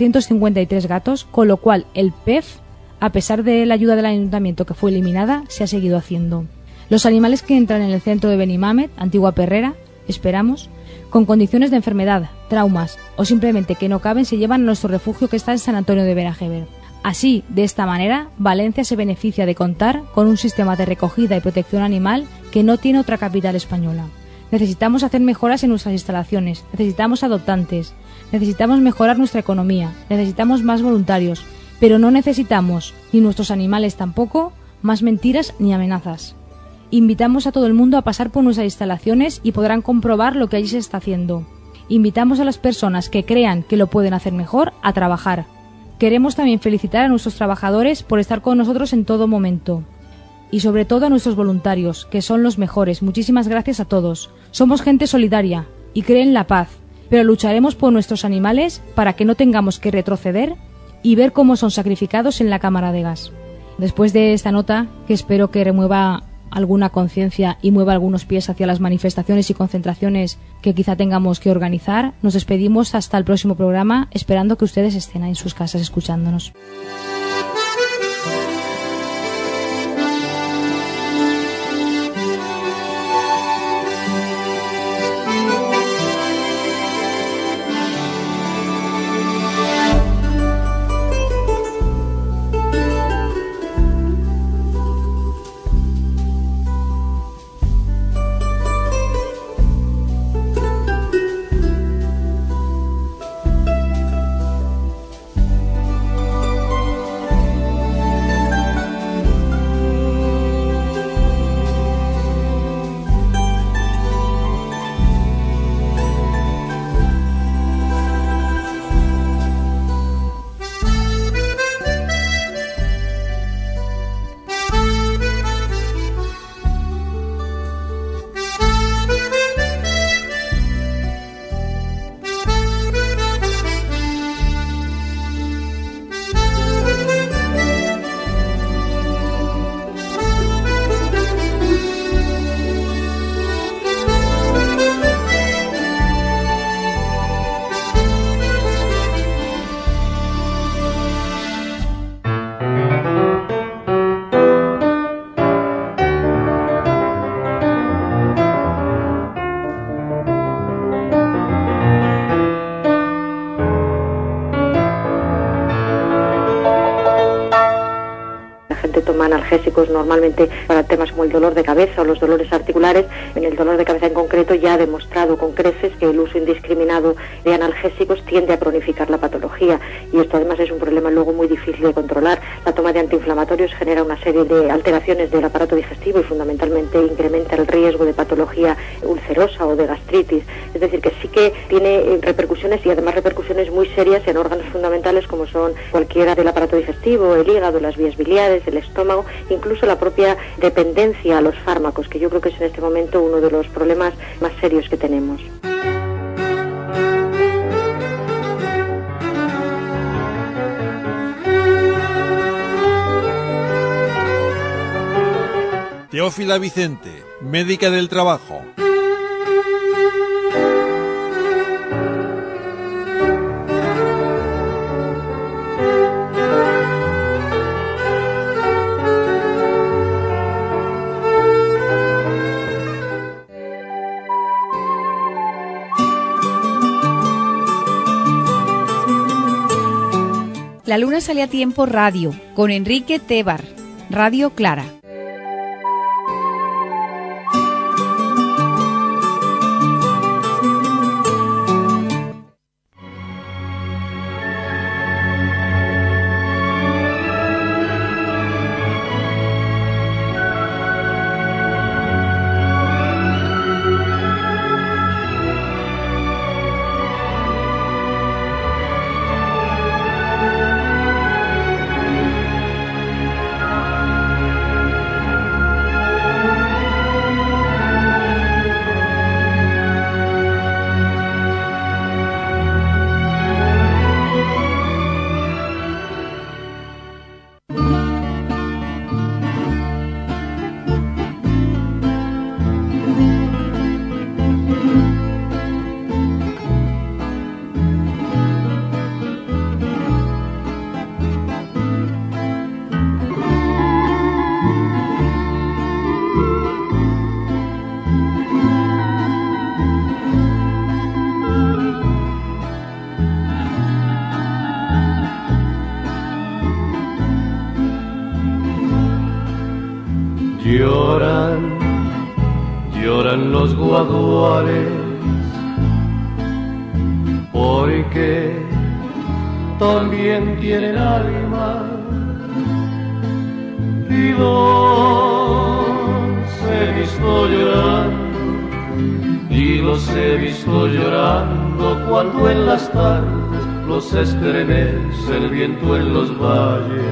453 gatos, con lo cual el PEF, a pesar de la ayuda del ayuntamiento que fue eliminada, se ha seguido haciendo. Los animales que entran en el centro de Benimamet, antigua perrera, esperamos, con condiciones de enfermedad, traumas o simplemente que no caben, se llevan a nuestro refugio que está en San Antonio de Benajever. Así, de esta manera, Valencia se beneficia de contar con un sistema de recogida y protección animal que no tiene otra capital española. Necesitamos hacer mejoras en nuestras instalaciones, necesitamos adoptantes, necesitamos mejorar nuestra economía, necesitamos más voluntarios, pero no necesitamos, ni nuestros animales tampoco, más mentiras ni amenazas. Invitamos a todo el mundo a pasar por nuestras instalaciones y podrán comprobar lo que allí se está haciendo. Invitamos a las personas que crean que lo pueden hacer mejor a trabajar. Queremos también felicitar a nuestros trabajadores por estar con nosotros en todo momento. Y sobre todo a nuestros voluntarios, que son los mejores. Muchísimas gracias a todos. Somos gente solidaria y cree en la paz, pero lucharemos por nuestros animales para que no tengamos que retroceder y ver cómo son sacrificados en la cámara de gas. Después de esta nota, que espero que remueva alguna conciencia y mueva algunos pies hacia las manifestaciones y concentraciones que quizá tengamos que organizar. Nos despedimos hasta el próximo programa, esperando que ustedes estén en sus casas escuchándonos. Analgésicos normalmente para temas como el dolor de cabeza o los dolores articulares. En el dolor de cabeza en concreto ya ha demostrado con creces que el uso indiscriminado de analgésicos tiende a cronificar la patología, y esto además es un problema luego muy difícil de controlar. La toma de antiinflamatorios genera una serie de alteraciones del aparato digestivo y fundamentalmente incrementa el riesgo de patología ulcerosa o de gastritis. Es decir, que sí que tiene repercusiones, y además repercusiones muy serias en órganos fundamentales como son cualquiera del aparato digestivo, el hígado, las vías biliares, el estómago, incluso la propia dependencia a los fármacos, que yo creo que es en este momento uno de los problemas más serios que tenemos. Teófila Vicente, médica del trabajo. La Luna sale a tiempo radio, con Enrique Tebar, Radio Clara. Lloran los guaduales, porque también tienen alma, y los he visto llorando, y los he visto llorando cuando en las tardes los estremece el viento en los valles.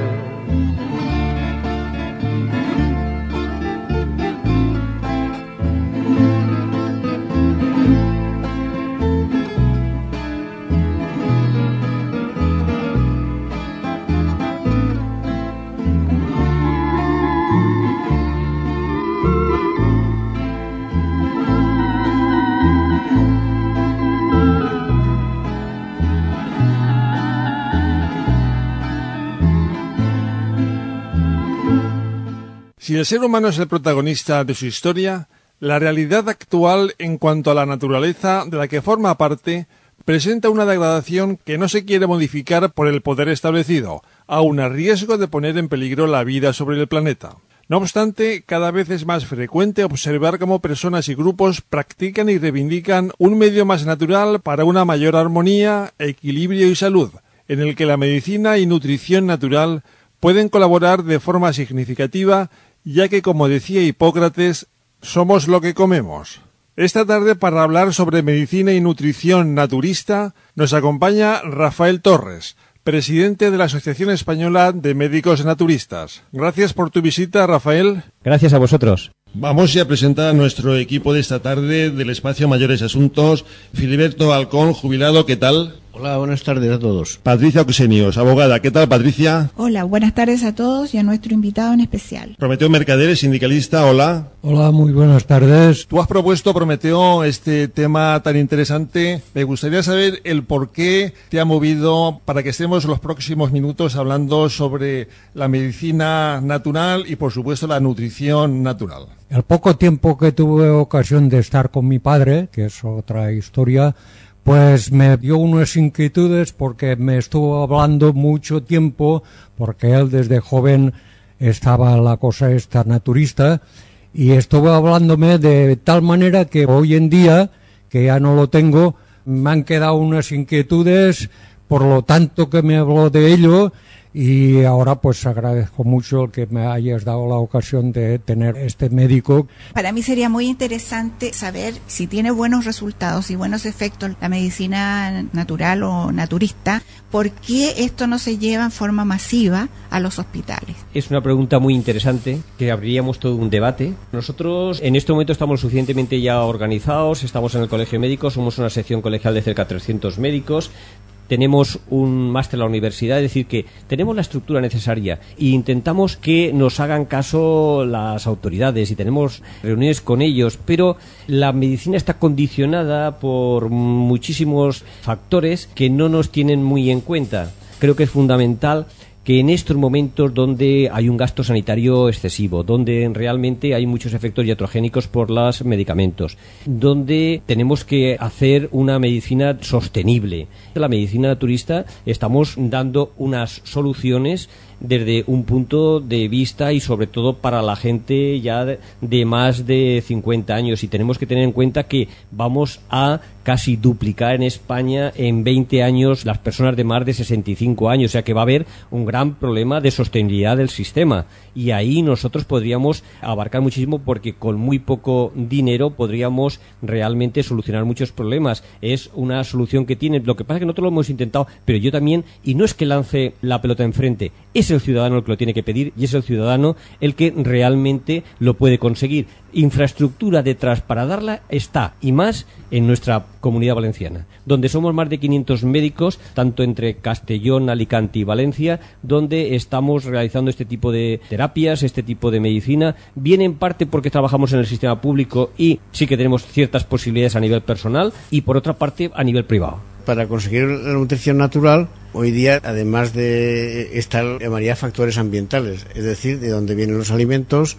Si el ser humano es el protagonista de su historia, la realidad actual en cuanto a la naturaleza de la que forma parte presenta una degradación que no se quiere modificar por el poder establecido, aun a riesgo de poner en peligro la vida sobre el planeta. No obstante, cada vez es más frecuente observar cómo personas y grupos practican y reivindican un medio más natural para una mayor armonía, equilibrio y salud, en el que la medicina y nutrición natural pueden colaborar de forma significativa, ya que, como decía Hipócrates, somos lo que comemos. Esta tarde, para hablar sobre medicina y nutrición naturista, nos acompaña Rafael Torres, presidente de la Asociación Española de Médicos Naturistas. Gracias por tu visita, Rafael. Gracias a vosotros. Vamos ya a presentar a nuestro equipo de esta tarde del Espacio Mayores Asuntos. Filiberto Alcón, jubilado, ¿qué tal? Hola, buenas tardes a todos. Patricia Oxenios, abogada, ¿qué tal, Patricia? Hola, buenas tardes a todos y a nuestro invitado en especial. Prometeo Mercader, sindicalista, hola. Hola, muy buenas tardes. Tú has propuesto, Prometeo, este tema tan interesante. Me gustaría saber el por qué te ha movido para que estemos los próximos minutos hablando sobre la medicina natural y, por supuesto, la nutrición natural. El poco tiempo que tuve ocasión de estar con mi padre, que es otra historia, pues me dio unas inquietudes porque me estuvo hablando mucho tiempo, porque él desde joven estaba la cosa esta naturista, y estuvo hablándome de tal manera que hoy en día, que ya no lo tengo, me han quedado unas inquietudes, por lo tanto que me habló de ello, y ahora pues agradezco mucho el que me hayas dado la ocasión de tener este médico. Para mí sería muy interesante saber si tiene buenos resultados y buenos efectos la medicina natural o naturista, ¿por qué esto no se lleva en forma masiva a los hospitales? Es una pregunta muy interesante, que abriríamos todo un debate. Nosotros en este momento estamos suficientemente ya organizados, estamos en el Colegio Médico, somos una sección colegial de cerca de 300 médicos, tenemos un máster en la universidad, es decir, que tenemos la estructura necesaria e intentamos que nos hagan caso las autoridades y tenemos reuniones con ellos, pero la medicina está condicionada por muchísimos factores que no nos tienen muy en cuenta. Creo que es fundamental que en estos momentos donde hay un gasto sanitario excesivo, donde realmente hay muchos efectos iatrogénicos por los medicamentos, donde tenemos que hacer una medicina sostenible. La medicina naturista estamos dando unas soluciones desde un punto de vista y sobre todo para la gente ya de más de 50 años, y tenemos que tener en cuenta que vamos a casi duplicar en España en 20 años las personas de más de 65 años, o sea que va a haber un gran problema de sostenibilidad del sistema, y ahí nosotros podríamos abarcar muchísimo porque con muy poco dinero podríamos realmente solucionar muchos problemas. Es una solución que tiene, lo que pasa es que nosotros lo hemos intentado, pero yo también, y no es que lance la pelota enfrente, es el ciudadano el que lo tiene que pedir y es el ciudadano el que realmente lo puede conseguir. Infraestructura detrás para darla está, y más en nuestra Comunidad Valenciana, donde somos más de 500 médicos, tanto entre Castellón, Alicante y Valencia, donde estamos realizando este tipo de terapias, este tipo de medicina, bien en parte porque trabajamos en el sistema público y sí que tenemos ciertas posibilidades a nivel personal, y por otra parte a nivel privado. Para conseguir la nutrición natural, hoy día, además de estar en variedad de factores ambientales, es decir, de dónde vienen los alimentos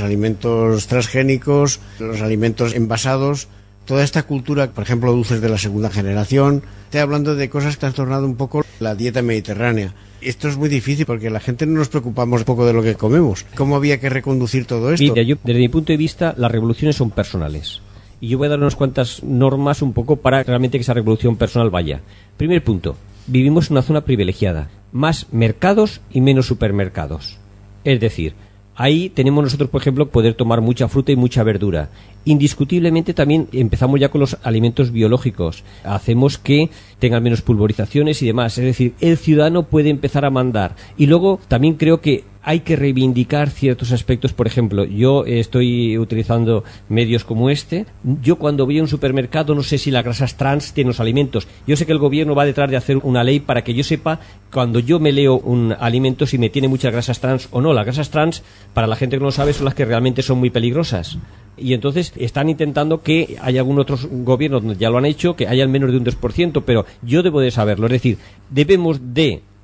transgénicos, los alimentos envasados, toda esta cultura, por ejemplo, dulces de la segunda generación. Estoy hablando de cosas que han tornado un poco la dieta mediterránea. Esto es muy difícil porque la gente no nos preocupamos un poco de lo que comemos. ¿Cómo había que reconducir todo esto? Mira, yo, desde mi punto de vista, las revoluciones son personales. Y yo voy a dar unas cuantas normas un poco para realmente que esa revolución personal vaya. Primer punto, vivimos en una zona privilegiada. Más mercados y menos supermercados. Es decir, ahí tenemos nosotros, por ejemplo, poder tomar mucha fruta y mucha verdura. Indiscutiblemente también empezamos ya con los alimentos biológicos. Hacemos que tengan menos pulverizaciones y demás. Es decir, el ciudadano puede empezar a mandar. Y luego también creo que hay que reivindicar ciertos aspectos. Por ejemplo, yo estoy utilizando medios como este. Yo cuando voy a un supermercado no sé si las grasas trans tienen los alimentos. Yo sé que el gobierno va detrás de hacer una ley para que yo sepa cuando yo me leo un alimento si me tiene muchas grasas trans o no. Las grasas trans, para la gente que no lo sabe, son las que realmente son muy peligrosas. Y entonces están intentando que haya algunos otros gobiernos donde ya lo han hecho, que haya al menos de un 2%, pero yo debo de saberlo. Es decir, debemos de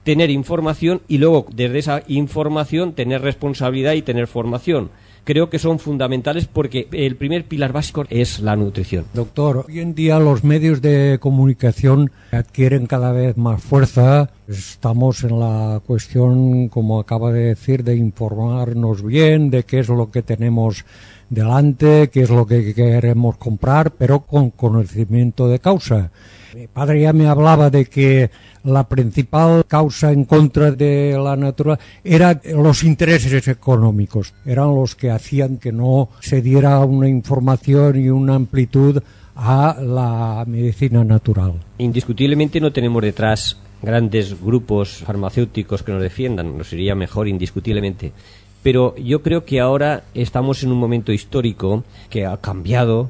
tener información y luego desde esa información tener responsabilidad y tener formación. Creo que son fundamentales porque el primer pilar básico es la nutrición. Doctor, hoy en día los medios de comunicación adquieren cada vez más fuerza. Estamos en la cuestión, como acaba de decir, de informarnos bien de qué es lo que tenemos delante, qué es lo que queremos comprar, pero con conocimiento de causa. Mi padre ya me hablaba de que la principal causa en contra de la naturaleza eran los intereses económicos, eran los que hacían que no se diera una información y una amplitud a la medicina natural. Indiscutiblemente no tenemos detrás grandes grupos farmacéuticos que nos defiendan, nos iría mejor indiscutiblemente. Pero yo creo que ahora estamos en un momento histórico que ha cambiado,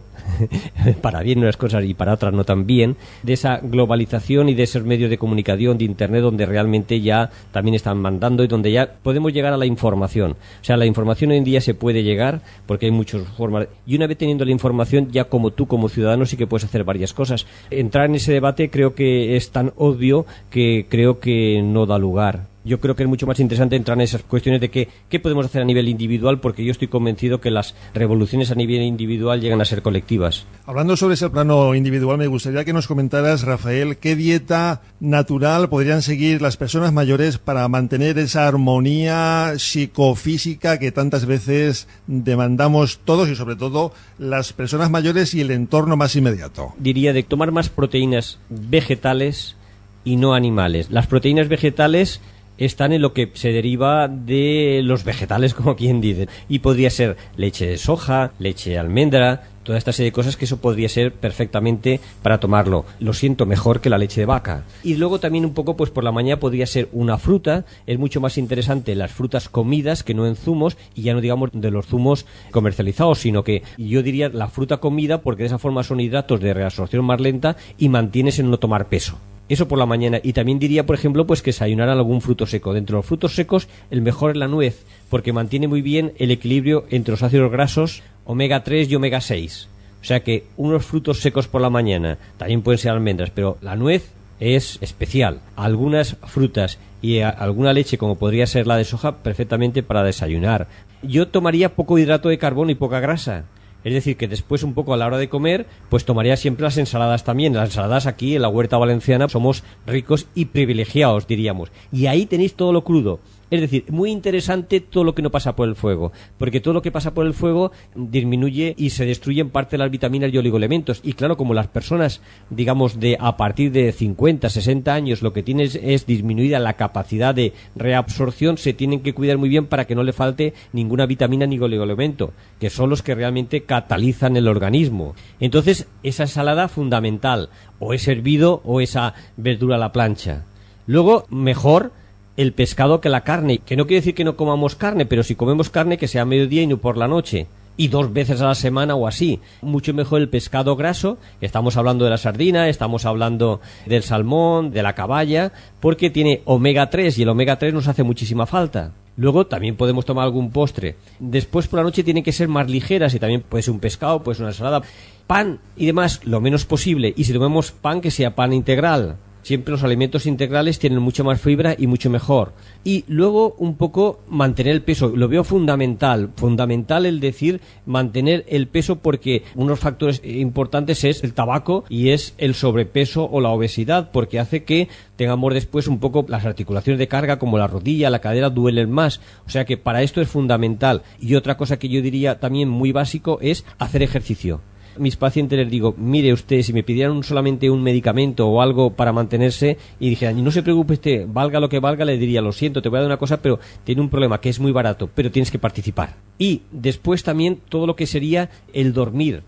para bien unas cosas y para otras no tan bien, de esa globalización y de esos medios de comunicación, de Internet, donde realmente ya también están mandando y donde ya podemos llegar a la información. O sea, la información hoy en día se puede llegar porque hay muchas formas. Y una vez teniendo la información, ya como tú, como ciudadano, sí que puedes hacer varias cosas. Entrar en ese debate creo que es tan obvio que creo que no da lugar. Yo creo que es mucho más interesante entrar en esas cuestiones de qué podemos hacer a nivel individual, porque yo estoy convencido que las revoluciones a nivel individual llegan a ser colectivas. Hablando sobre ese plano individual, me gustaría que nos comentaras, Rafael, qué dieta natural podrían seguir las personas mayores para mantener esa armonía psicofísica que tantas veces demandamos todos y sobre todo las personas mayores y el entorno más inmediato. Diría de tomar más proteínas vegetales y no animales. Las proteínas vegetales están en lo que se deriva de los vegetales, como quien dice. Y podría ser leche de soja, leche de almendra, toda esta serie de cosas que eso podría ser perfectamente para tomarlo. Lo siento, mejor que la leche de vaca. Y luego también un poco, pues por la mañana podría ser una fruta. Es mucho más interesante las frutas comidas que no en zumos, y ya no digamos de los zumos comercializados, sino que yo diría la fruta comida, porque de esa forma son hidratos de reabsorción más lenta y mantienes en no tomar peso. Eso por la mañana. Y también diría, por ejemplo, pues que desayunaran algún fruto seco. Dentro de los frutos secos, el mejor es la nuez, porque mantiene muy bien el equilibrio entre los ácidos grasos omega 3 y omega 6. O sea que unos frutos secos por la mañana, también pueden ser almendras, pero la nuez es especial. Algunas frutas y alguna leche, como podría ser la de soja, perfectamente para desayunar. Yo tomaría poco hidrato de carbono y poca grasa. Es decir, que después un poco a la hora de comer, pues tomaría siempre las ensaladas también. Las ensaladas aquí en la huerta valenciana somos ricos y privilegiados, diríamos. Y ahí tenéis todo lo crudo. Es decir, muy interesante todo lo que no pasa por el fuego, porque todo lo que pasa por el fuego disminuye y se destruyen parte de las vitaminas y oligoelementos. Y claro, como las personas, digamos, de a partir de 50, 60 años, lo que tienen es disminuida la capacidad de reabsorción, se tienen que cuidar muy bien para que no le falte ninguna vitamina ni oligoelemento, que son los que realmente catalizan el organismo. Entonces, esa ensalada fundamental, o es hervido o esa verdura a la plancha. Luego, mejor el pescado que la carne, que no quiere decir que no comamos carne, pero si comemos carne que sea a mediodía y no por la noche, y 2 veces a la semana o así. Mucho mejor el pescado graso, estamos hablando de la sardina, estamos hablando del salmón, de la caballa, porque tiene omega 3 y el omega 3 nos hace muchísima falta. Luego también podemos tomar algún postre. Después por la noche tienen que ser más ligeras y también puede ser un pescado, puede ser una ensalada. Pan y demás, lo menos posible. Y si tomamos pan, que sea pan integral. Siempre los alimentos integrales tienen mucha más fibra y mucho mejor. Y luego un poco mantener el peso. Lo veo fundamental el decir mantener el peso, porque unos factores importantes es el tabaco y es el sobrepeso o la obesidad, porque hace que tengamos después un poco las articulaciones de carga como la rodilla, la cadera duelen más. O sea que para esto es fundamental. Y otra cosa que yo diría también muy básico es hacer ejercicio. Mis pacientes les digo, mire usted, si me pidieran solamente un medicamento o algo para mantenerse y dijeran, no se preocupe usted, valga lo que valga, le diría, lo siento, te voy a dar una cosa, pero tiene un problema que es muy barato, pero tienes que participar. Y después también todo lo que sería el dormir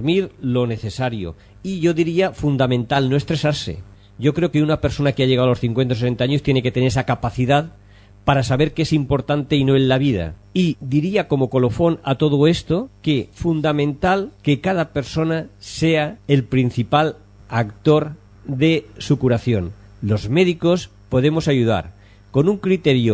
lo necesario. Y yo diría fundamental, no estresarse. Yo creo que una persona que ha llegado a los 50 o 60 años tiene que tener esa capacidad para saber qué es importante y no en la vida. Y diría como colofón a todo esto que fundamental que cada persona sea el principal actor de su curación. Los médicos podemos ayudar con un criterio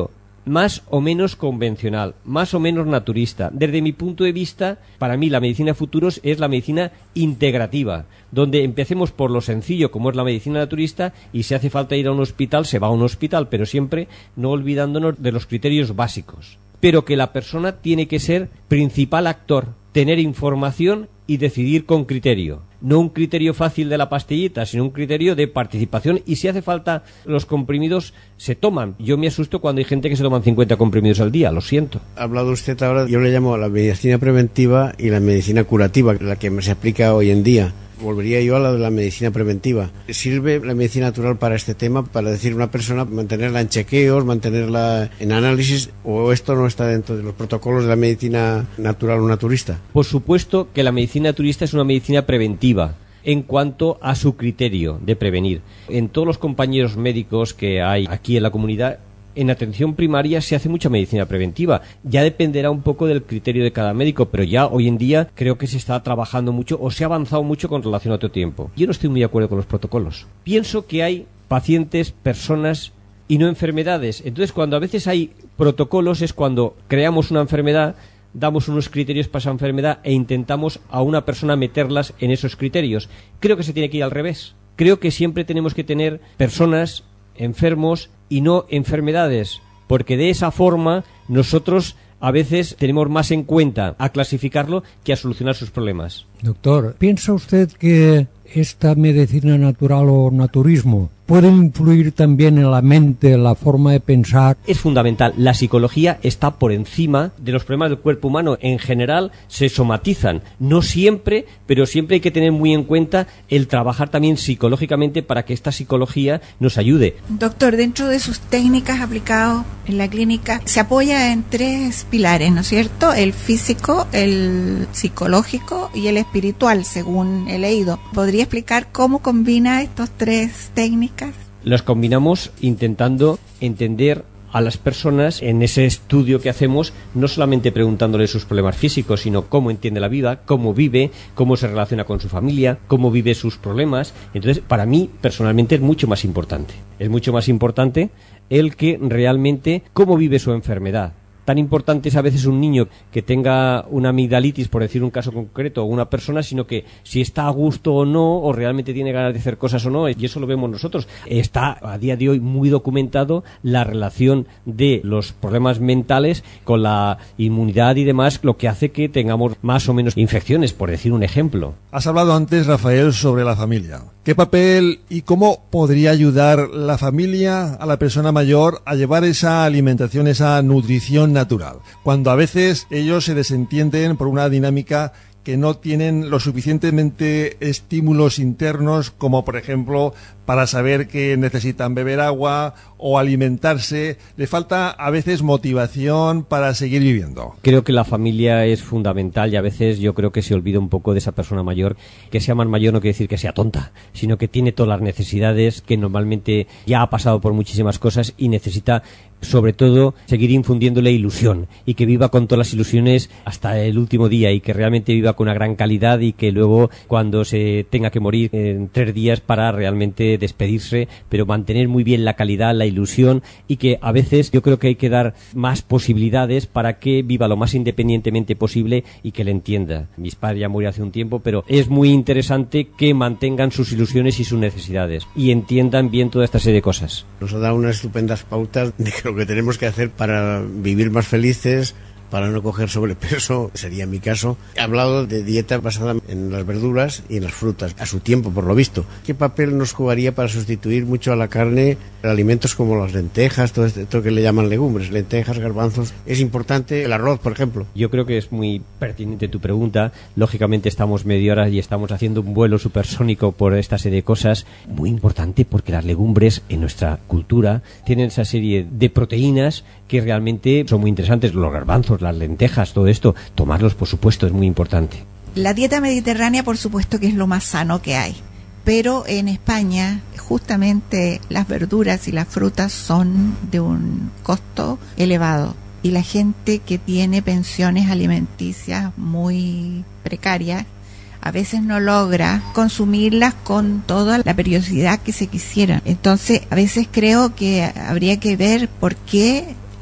más o menos convencional, más o menos naturista. Desde mi punto de vista, para mí la medicina de futuros es la medicina integrativa, donde empecemos por lo sencillo, como es la medicina naturista, y si hace falta ir a un hospital, se va a un hospital, pero siempre no olvidándonos de los criterios básicos. Pero que la persona tiene que ser principal actor, tener información y decidir con criterio. No un criterio fácil de la pastillita, sino un criterio de participación, y si hace falta los comprimidos se toman. Yo me asusto cuando hay gente que se toman 50 comprimidos al día, lo siento. Ha hablado usted ahora, yo le llamo la medicina preventiva y la medicina curativa, la que se aplica hoy en día. Volvería yo a la de la medicina preventiva. ¿Sirve la medicina natural para este tema? Para decir una persona, mantenerla en chequeos, mantenerla en análisis, o esto no está dentro de los protocolos de la medicina natural o naturista? Por supuesto que la medicina naturista es una medicina preventiva en cuanto a su criterio de prevenir. En todos los compañeros médicos que hay aquí en la comunidad, en atención primaria se hace mucha medicina preventiva. Ya dependerá un poco del criterio de cada médico, pero ya hoy en día creo que se está trabajando mucho o se ha avanzado mucho con relación a otro tiempo. Yo no estoy muy de acuerdo con los protocolos. Pienso que hay pacientes, personas y no enfermedades. Entonces, cuando a veces hay protocolos es cuando creamos una enfermedad, damos unos criterios para esa enfermedad e intentamos a una persona meterlas en esos criterios. Creo que se tiene que ir al revés. Creo que siempre tenemos que tener personas, enfermos y no enfermedades, porque de esa forma nosotros a veces tenemos más en cuenta a clasificarlo que a solucionar sus problemas. Doctor, ¿piensa usted que esta medicina natural o naturismo puede influir también en la mente, la forma de pensar? Es fundamental. La psicología está por encima de los problemas del cuerpo humano. En general se somatizan. No siempre, pero siempre hay que tener muy en cuenta el trabajar también psicológicamente para que esta psicología nos ayude. Doctor, dentro de sus técnicas aplicadas en la clínica, se apoya en 3 pilares, ¿no es cierto? El físico, el psicológico y el espiritual, según he leído. ¿Podría explicar cómo combina estas 3 técnicas? Los combinamos intentando entender a las personas en ese estudio que hacemos, no solamente preguntándole sus problemas físicos, sino cómo entiende la vida, cómo vive, cómo se relaciona con su familia, cómo vive sus problemas. Entonces, para mí, personalmente, es mucho más importante. Es mucho más importante el que realmente cómo vive su enfermedad. Tan importante es a veces un niño que tenga una amigdalitis, por decir un caso concreto, o una persona, sino que si está a gusto o no, o realmente tiene ganas de hacer cosas o no, y eso lo vemos nosotros. Está a día de hoy muy documentado la relación de los problemas mentales con la inmunidad y demás, lo que hace que tengamos más o menos infecciones, por decir un ejemplo. Has hablado antes, Rafael, sobre la familia. ¿Qué papel y cómo podría ayudar la familia a la persona mayor a llevar esa alimentación, esa nutrición natural, cuando a veces ellos se desentienden por una dinámica que no tienen lo suficientemente estímulos internos como, por ejemplo, para saber que necesitan beber agua o alimentarse? Le falta a veces motivación para seguir viviendo. Creo que la familia es fundamental y a veces yo creo que se olvida un poco de esa persona mayor. Que sea más mayor no quiere decir que sea tonta, sino que tiene todas las necesidades, que normalmente ya ha pasado por muchísimas cosas y necesita sobre todo seguir infundiéndole ilusión y que viva con todas las ilusiones hasta el último día y que realmente viva con una gran calidad y que luego cuando se tenga que morir en 3 días para realmente despedirse, pero mantener muy bien la calidad, la ilusión, y que a veces yo creo que hay que dar más posibilidades para que viva lo más independientemente posible y que le entienda. Mis padres ya murieron hace un tiempo, pero es muy interesante que mantengan sus ilusiones y sus necesidades y entiendan bien toda esta serie de cosas. Nos ha dado unas estupendas pautas de lo que tenemos que hacer para vivir más felices, para no coger sobrepeso, sería mi caso. He hablado de dieta basada en las verduras y en las frutas, a su tiempo, por lo visto. ¿Qué papel nos jugaría para sustituir mucho a la carne alimentos como las lentejas, todo esto que le llaman legumbres, lentejas, garbanzos? Es importante el arroz, por ejemplo. Yo creo que es muy pertinente tu pregunta. Lógicamente estamos media hora y estamos haciendo un vuelo supersónico por esta serie de cosas. Muy importante porque las legumbres en nuestra cultura tienen esa serie de proteínas que realmente son muy interesantes. Los garbanzos, las lentejas, todo esto, tomarlos por supuesto es muy importante. La dieta mediterránea por supuesto que es lo más sano que hay, pero en España justamente las verduras y las frutas son de un costo elevado y la gente que tiene pensiones alimenticias muy precarias a veces no logra consumirlas con toda la periodicidad que se quisiera. Entonces a veces creo que habría que ver por qué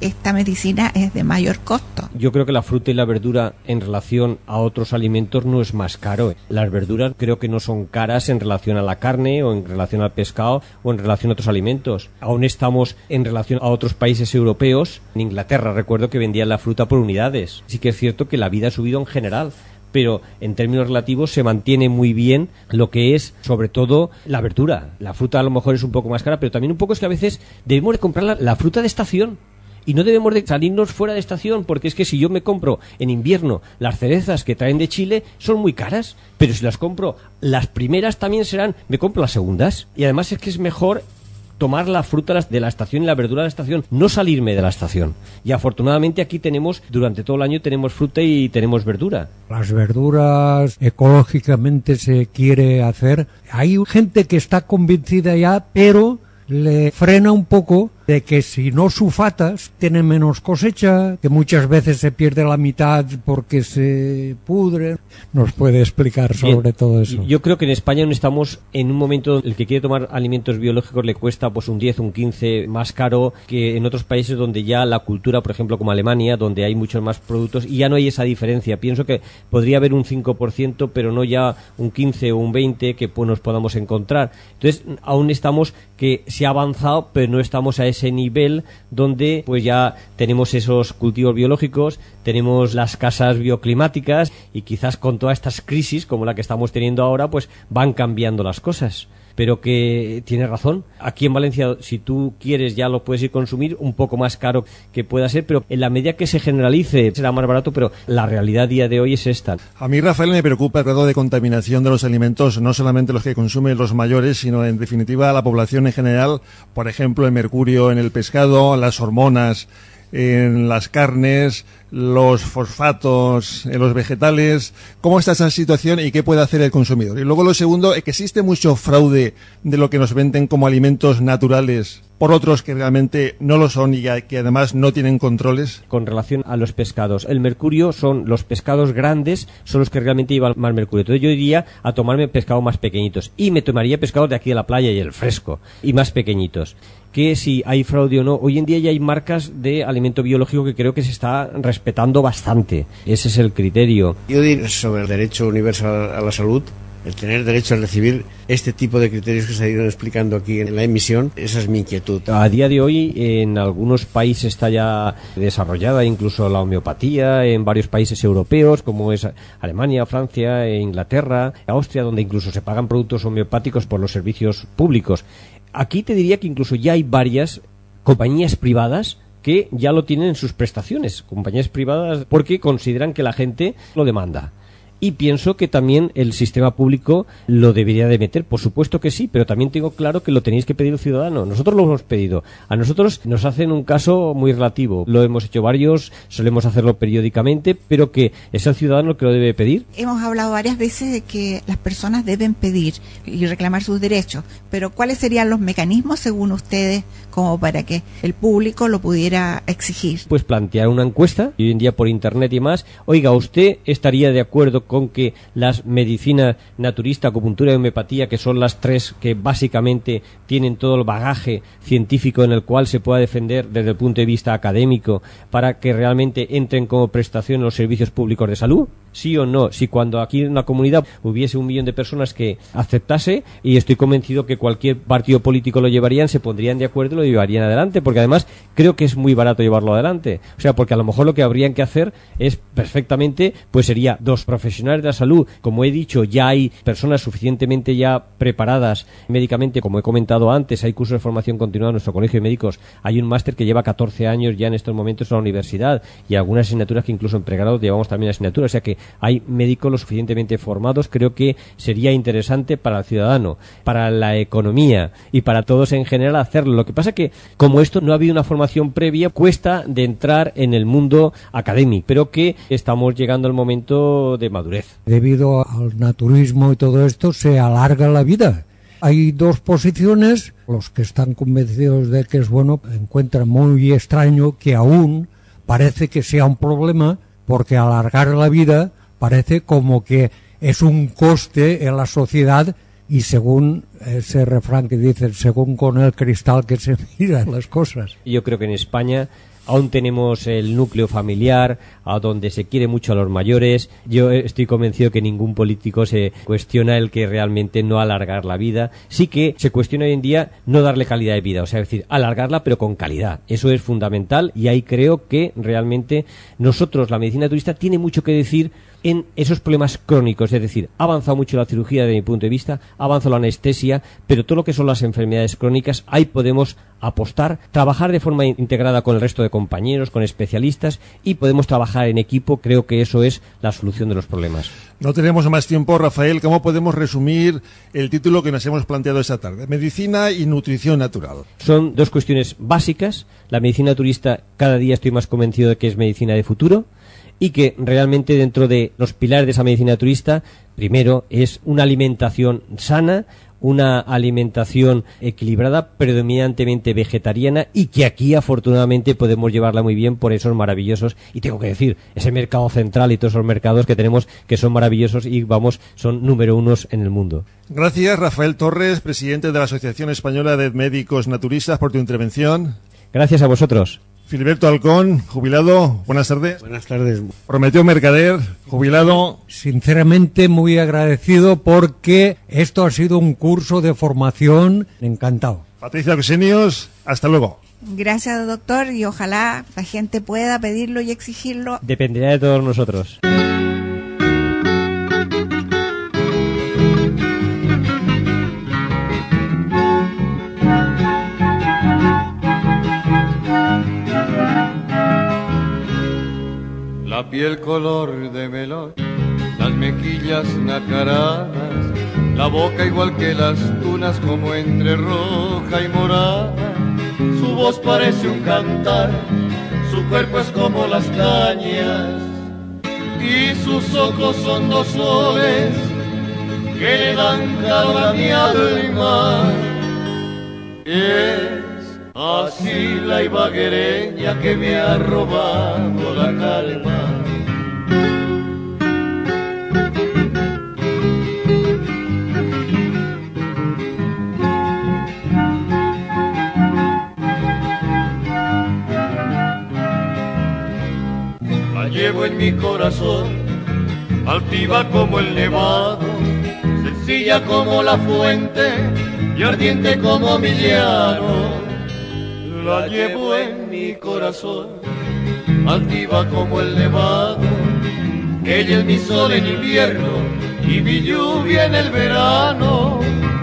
esta medicina es de mayor costo. Yo creo que la fruta y la verdura en relación a otros alimentos no es más caro. Las verduras creo que no son caras en relación a la carne o en relación al pescado o en relación a otros alimentos. Aún estamos en relación a otros países europeos. En Inglaterra recuerdo que vendían la fruta por unidades. Sí que es cierto que la vida ha subido en general, pero en términos relativos se mantiene muy bien lo que es, sobre todo, la verdura. La fruta a lo mejor es un poco más cara, pero también un poco es que a veces debemos de comprar la fruta de estación. Y no debemos de salirnos fuera de estación, porque es que si yo me compro en invierno las cerezas que traen de Chile, son muy caras, pero si las compro, las primeras también serán, me compro las segundas. Y además es que es mejor tomar la fruta de la estación y la verdura de la estación, no salirme de la estación. Y afortunadamente aquí tenemos, durante todo el año tenemos fruta y tenemos verdura. Las verduras ecológicamente se quiere hacer. Hay gente que está convencida ya, pero le frena un poco de que si no sulfatas tienen menos cosecha, que muchas veces se pierde la mitad porque se pudre. ¿Nos puede explicar sobre todo eso? Yo creo que en España no estamos en un momento el que quiere tomar alimentos biológicos le cuesta pues un 10, un 15 más caro que en otros países donde ya la cultura, por ejemplo como Alemania, donde hay muchos más productos y ya no hay esa diferencia. Pienso que podría haber un 5%, pero no ya un 15 o un 20 que pues nos podamos encontrar. Entonces aún estamos que se ha avanzado, pero no estamos a ese nivel donde pues ya tenemos esos cultivos biológicos, tenemos las casas bioclimáticas y quizás con todas estas crisis como la que estamos teniendo ahora pues van cambiando las cosas. Pero que tiene razón. Aquí en Valencia, si tú quieres, ya lo puedes ir consumir un poco más caro que pueda ser, pero en la medida que se generalice será más barato, pero la realidad a día de hoy es esta. A mí, Rafael, me preocupa el grado de contaminación de los alimentos, no solamente los que consumen los mayores, sino en definitiva la población en general. Por ejemplo, el mercurio en el pescado, las hormonas en las carnes, los fosfatos en los vegetales. ¿Cómo está esa situación y qué puede hacer el consumidor? Y luego lo segundo, que existe mucho fraude de lo que nos venden como alimentos naturales por otros que realmente no lo son y que además no tienen controles. Con relación a los pescados, el mercurio son los pescados grandes, son los que realmente llevan más mercurio. Entonces yo iría a tomarme pescados más pequeñitos y me tomaría pescados de aquí de la playa y el fresco y más pequeñitos. Que si hay fraude o no, hoy en día ya hay marcas de alimento biológico que creo que se está respetando bastante. Ese es el criterio. Yo diría sobre el derecho universal a la salud, el tener derecho a recibir este tipo de criterios que se ha ido explicando aquí en la emisión, esa es mi inquietud. A día de hoy en algunos países está ya desarrollada incluso la homeopatía, en varios países europeos como es Alemania, Francia, Inglaterra, Austria, donde incluso se pagan productos homeopáticos por los servicios públicos. Aquí te diría que incluso ya hay varias compañías privadas que ya lo tienen en sus prestaciones, compañías privadas porque consideran que la gente lo demanda. Y pienso que también el sistema público lo debería de meter, por supuesto que sí, pero también tengo claro que lo tenéis que pedir el ciudadano. Nosotros lo hemos pedido. A nosotros nos hacen un caso muy relativo. Lo hemos hecho varios, solemos hacerlo periódicamente, pero que es el ciudadano el que lo debe pedir. Hemos hablado varias veces de que las personas deben pedir y reclamar sus derechos, pero ¿cuáles serían los mecanismos, según ustedes, como para que el público lo pudiera exigir? Pues plantear una encuesta, y hoy en día por internet y más. Oiga, ¿usted estaría de acuerdo con que las medicinas naturista, acupuntura y homeopatía, que son las tres que básicamente tienen todo el bagaje científico en el cual se pueda defender desde el punto de vista académico para que realmente entren como prestación en los servicios públicos de salud? ¿Sí o no? Si cuando aquí en la comunidad hubiese 1 millón de personas que aceptase, y estoy convencido que cualquier partido político lo llevarían, se pondrían de acuerdo y lo llevarían adelante, porque además creo que es muy barato llevarlo adelante. O sea, porque a lo mejor lo que habrían que hacer es perfectamente, pues sería 2 profesionales de la salud. Como he dicho, ya hay personas suficientemente ya preparadas médicamente, como he comentado antes, hay cursos de formación continua en nuestro colegio de médicos, hay un máster que lleva 14 años ya en estos momentos en la universidad, y algunas asignaturas que incluso en pregrado llevamos también asignaturas, o sea que hay médicos lo suficientemente formados. Creo que sería interesante para el ciudadano, para la economía y para todos en general hacerlo. Lo que pasa que, como esto no ha habido una formación previa, cuesta de entrar en el mundo académico, pero que estamos llegando al momento de madurez. Debido al naturismo y todo esto, se alarga la vida. Hay 2 posiciones. Los que están convencidos de que es bueno encuentran muy extraño que aún parece que sea un problema, porque alargar la vida parece como que es un coste en la sociedad, y según ese refrán que dicen, según con el cristal que se miran las cosas. Yo creo que en España aún tenemos el núcleo familiar, a donde se quiere mucho a los mayores. Yo estoy convencido que ningún político se cuestiona el que realmente no alargar la vida. Sí que se cuestiona hoy en día no darle calidad de vida, o sea, es decir, alargarla pero con calidad. Eso es fundamental y ahí creo que realmente nosotros, la medicina naturista, tiene mucho que decir en esos problemas crónicos, es decir, ha avanzado mucho la cirugía desde mi punto de vista, ha avanzado la anestesia, pero todo lo que son las enfermedades crónicas, ahí podemos apostar, trabajar de forma integrada con el resto de compañeros, con especialistas, y podemos trabajar en equipo. Creo que eso es la solución de los problemas. No tenemos más tiempo, Rafael. ¿Cómo podemos resumir el título que nos hemos planteado esta tarde? Medicina y nutrición natural. Son dos cuestiones básicas. La medicina naturista, cada día estoy más convencido de que es medicina de futuro, y que realmente dentro de los pilares de esa medicina naturista, primero es una alimentación sana, una alimentación equilibrada, predominantemente vegetariana, y que aquí afortunadamente podemos llevarla muy bien por esos maravillosos, y tengo que decir, ese mercado central y todos esos mercados que tenemos que son maravillosos y son número unos en el mundo. Gracias, Rafael Torres, presidente de la Asociación Española de Médicos Naturistas, por tu intervención. Gracias a vosotros. Filiberto Alcón, jubilado, buenas tardes. Buenas tardes. Prometeo Mercader, jubilado. Sinceramente muy agradecido porque esto ha sido un curso de formación encantado. Patricia Oxenios, hasta luego. Gracias, doctor, y ojalá la gente pueda pedirlo y exigirlo. Dependerá de todos nosotros. La piel color de melón, las mejillas nacaradas, la boca igual que las tunas como entre roja y morada. Su voz parece un cantar, su cuerpo es como las cañas y sus ojos son dos soles que le dan calor a mi alma. Es así la ibaguereña que me ha robado la calma. La llevo en mi corazón, altiva como el nevado, sencilla como la fuente y ardiente como mi llano. La llevo en mi corazón, altiva como el nevado. Ella es mi sol en invierno y mi lluvia en el verano.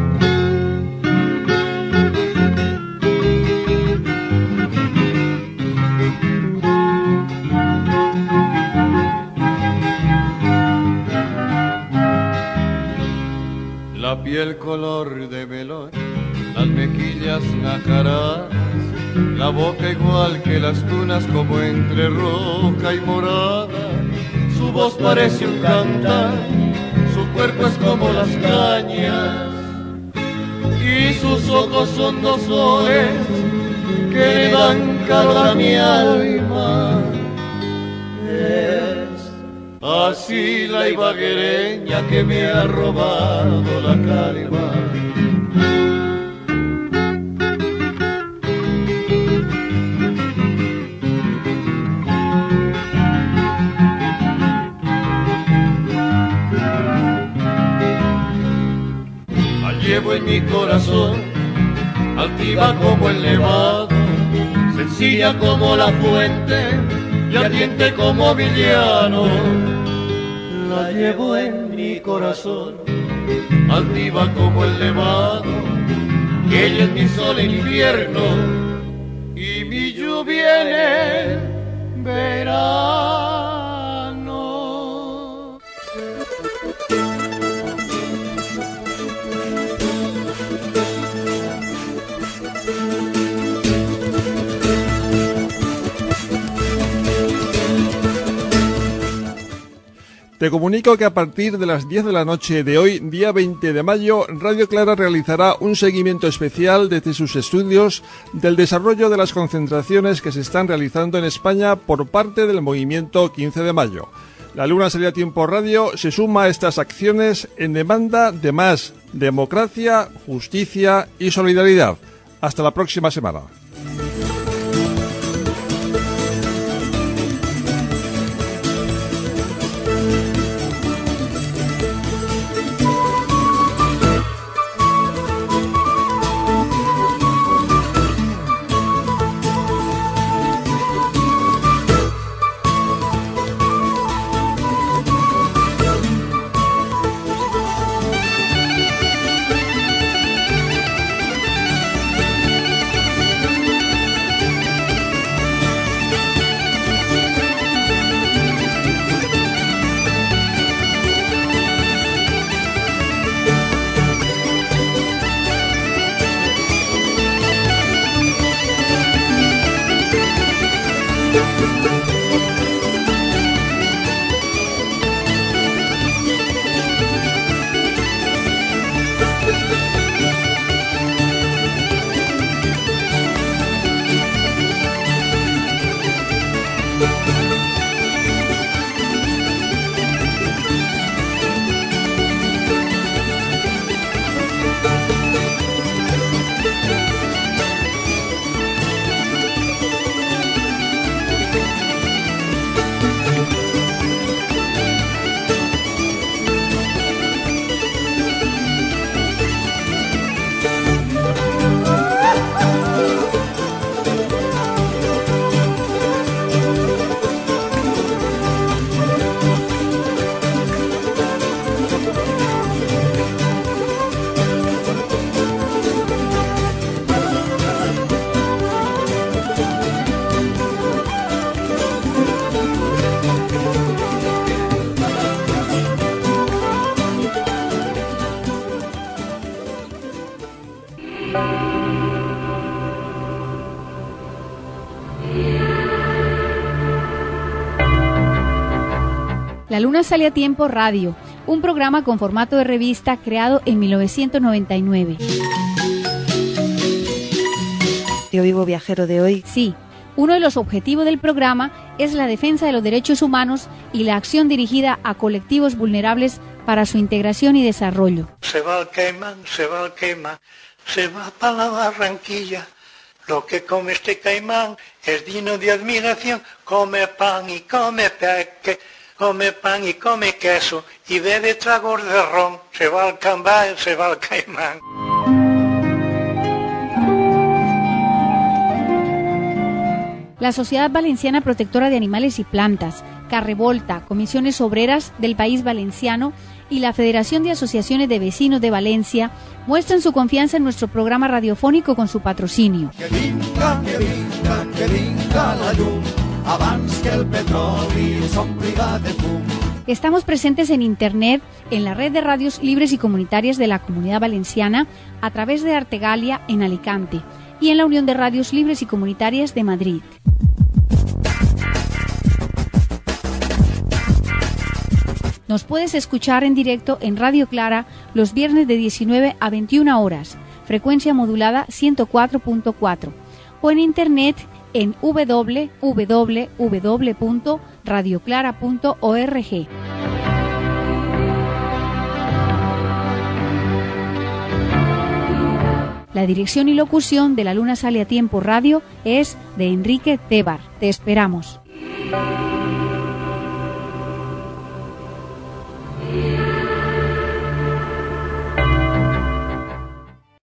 La piel color de melón, las mejillas nacaradas, la boca igual que las tunas como entre roja y morada. Su voz parece un cantar, su cuerpo es como las cañas y sus ojos son dos soles que le dan calor a mi alma. Es así la ibaguereña que me ha robado la calma. Llevo en mi corazón, altiva como el nevado, sencilla como la fuente y ardiente como mi llano. La llevo en mi corazón, altiva como el nevado, que ella es mi sol en invierno y mi lluvia en el verano. Te comunico que a partir de las 10 de la noche de hoy, día 20 de mayo, Radio Clara realizará un seguimiento especial desde sus estudios del desarrollo de las concentraciones que se están realizando en España por parte del movimiento 15 de mayo. La Luna Sería Tiempo Radio se suma a estas acciones en demanda de más democracia, justicia y solidaridad. Hasta la próxima semana. La Luna Sale a Tiempo Radio, un programa con formato de revista creado en 1999. Yo vivo viajero de hoy. Sí, uno de los objetivos del programa es la defensa de los derechos humanos y la acción dirigida a colectivos vulnerables para su integración y desarrollo. Se va el caimán, se va el caimán, se va para la Barranquilla. Lo que come este caimán es digno de admiración. Come pan y come peque, come pan y come queso y bebe tragos de ron. Se va el cambal, se va el caimán. La Sociedad Valenciana Protectora de Animales y Plantas, Carrevolta, Comisiones Obreras del País Valenciano y la Federación de Asociaciones de Vecinos de Valencia muestran su confianza en nuestro programa radiofónico con su patrocinio. Que vinga, que vinga, que vinga la llum, abans que el petroli s'ompliga de fum. Estamos presentes en Internet, en la red de radios libres y comunitarias de la Comunidad Valenciana, a través de Artegalia en Alicante y en la Unión de Radios Libres y Comunitarias de Madrid. Nos puedes escuchar en directo en Radio Clara los viernes de 19 a 21 horas, frecuencia modulada 104.4, o en Internet en www.radioclara.org. La dirección y locución de La Luna Sale a Tiempo Radio es de Enrique Tebar. Te esperamos.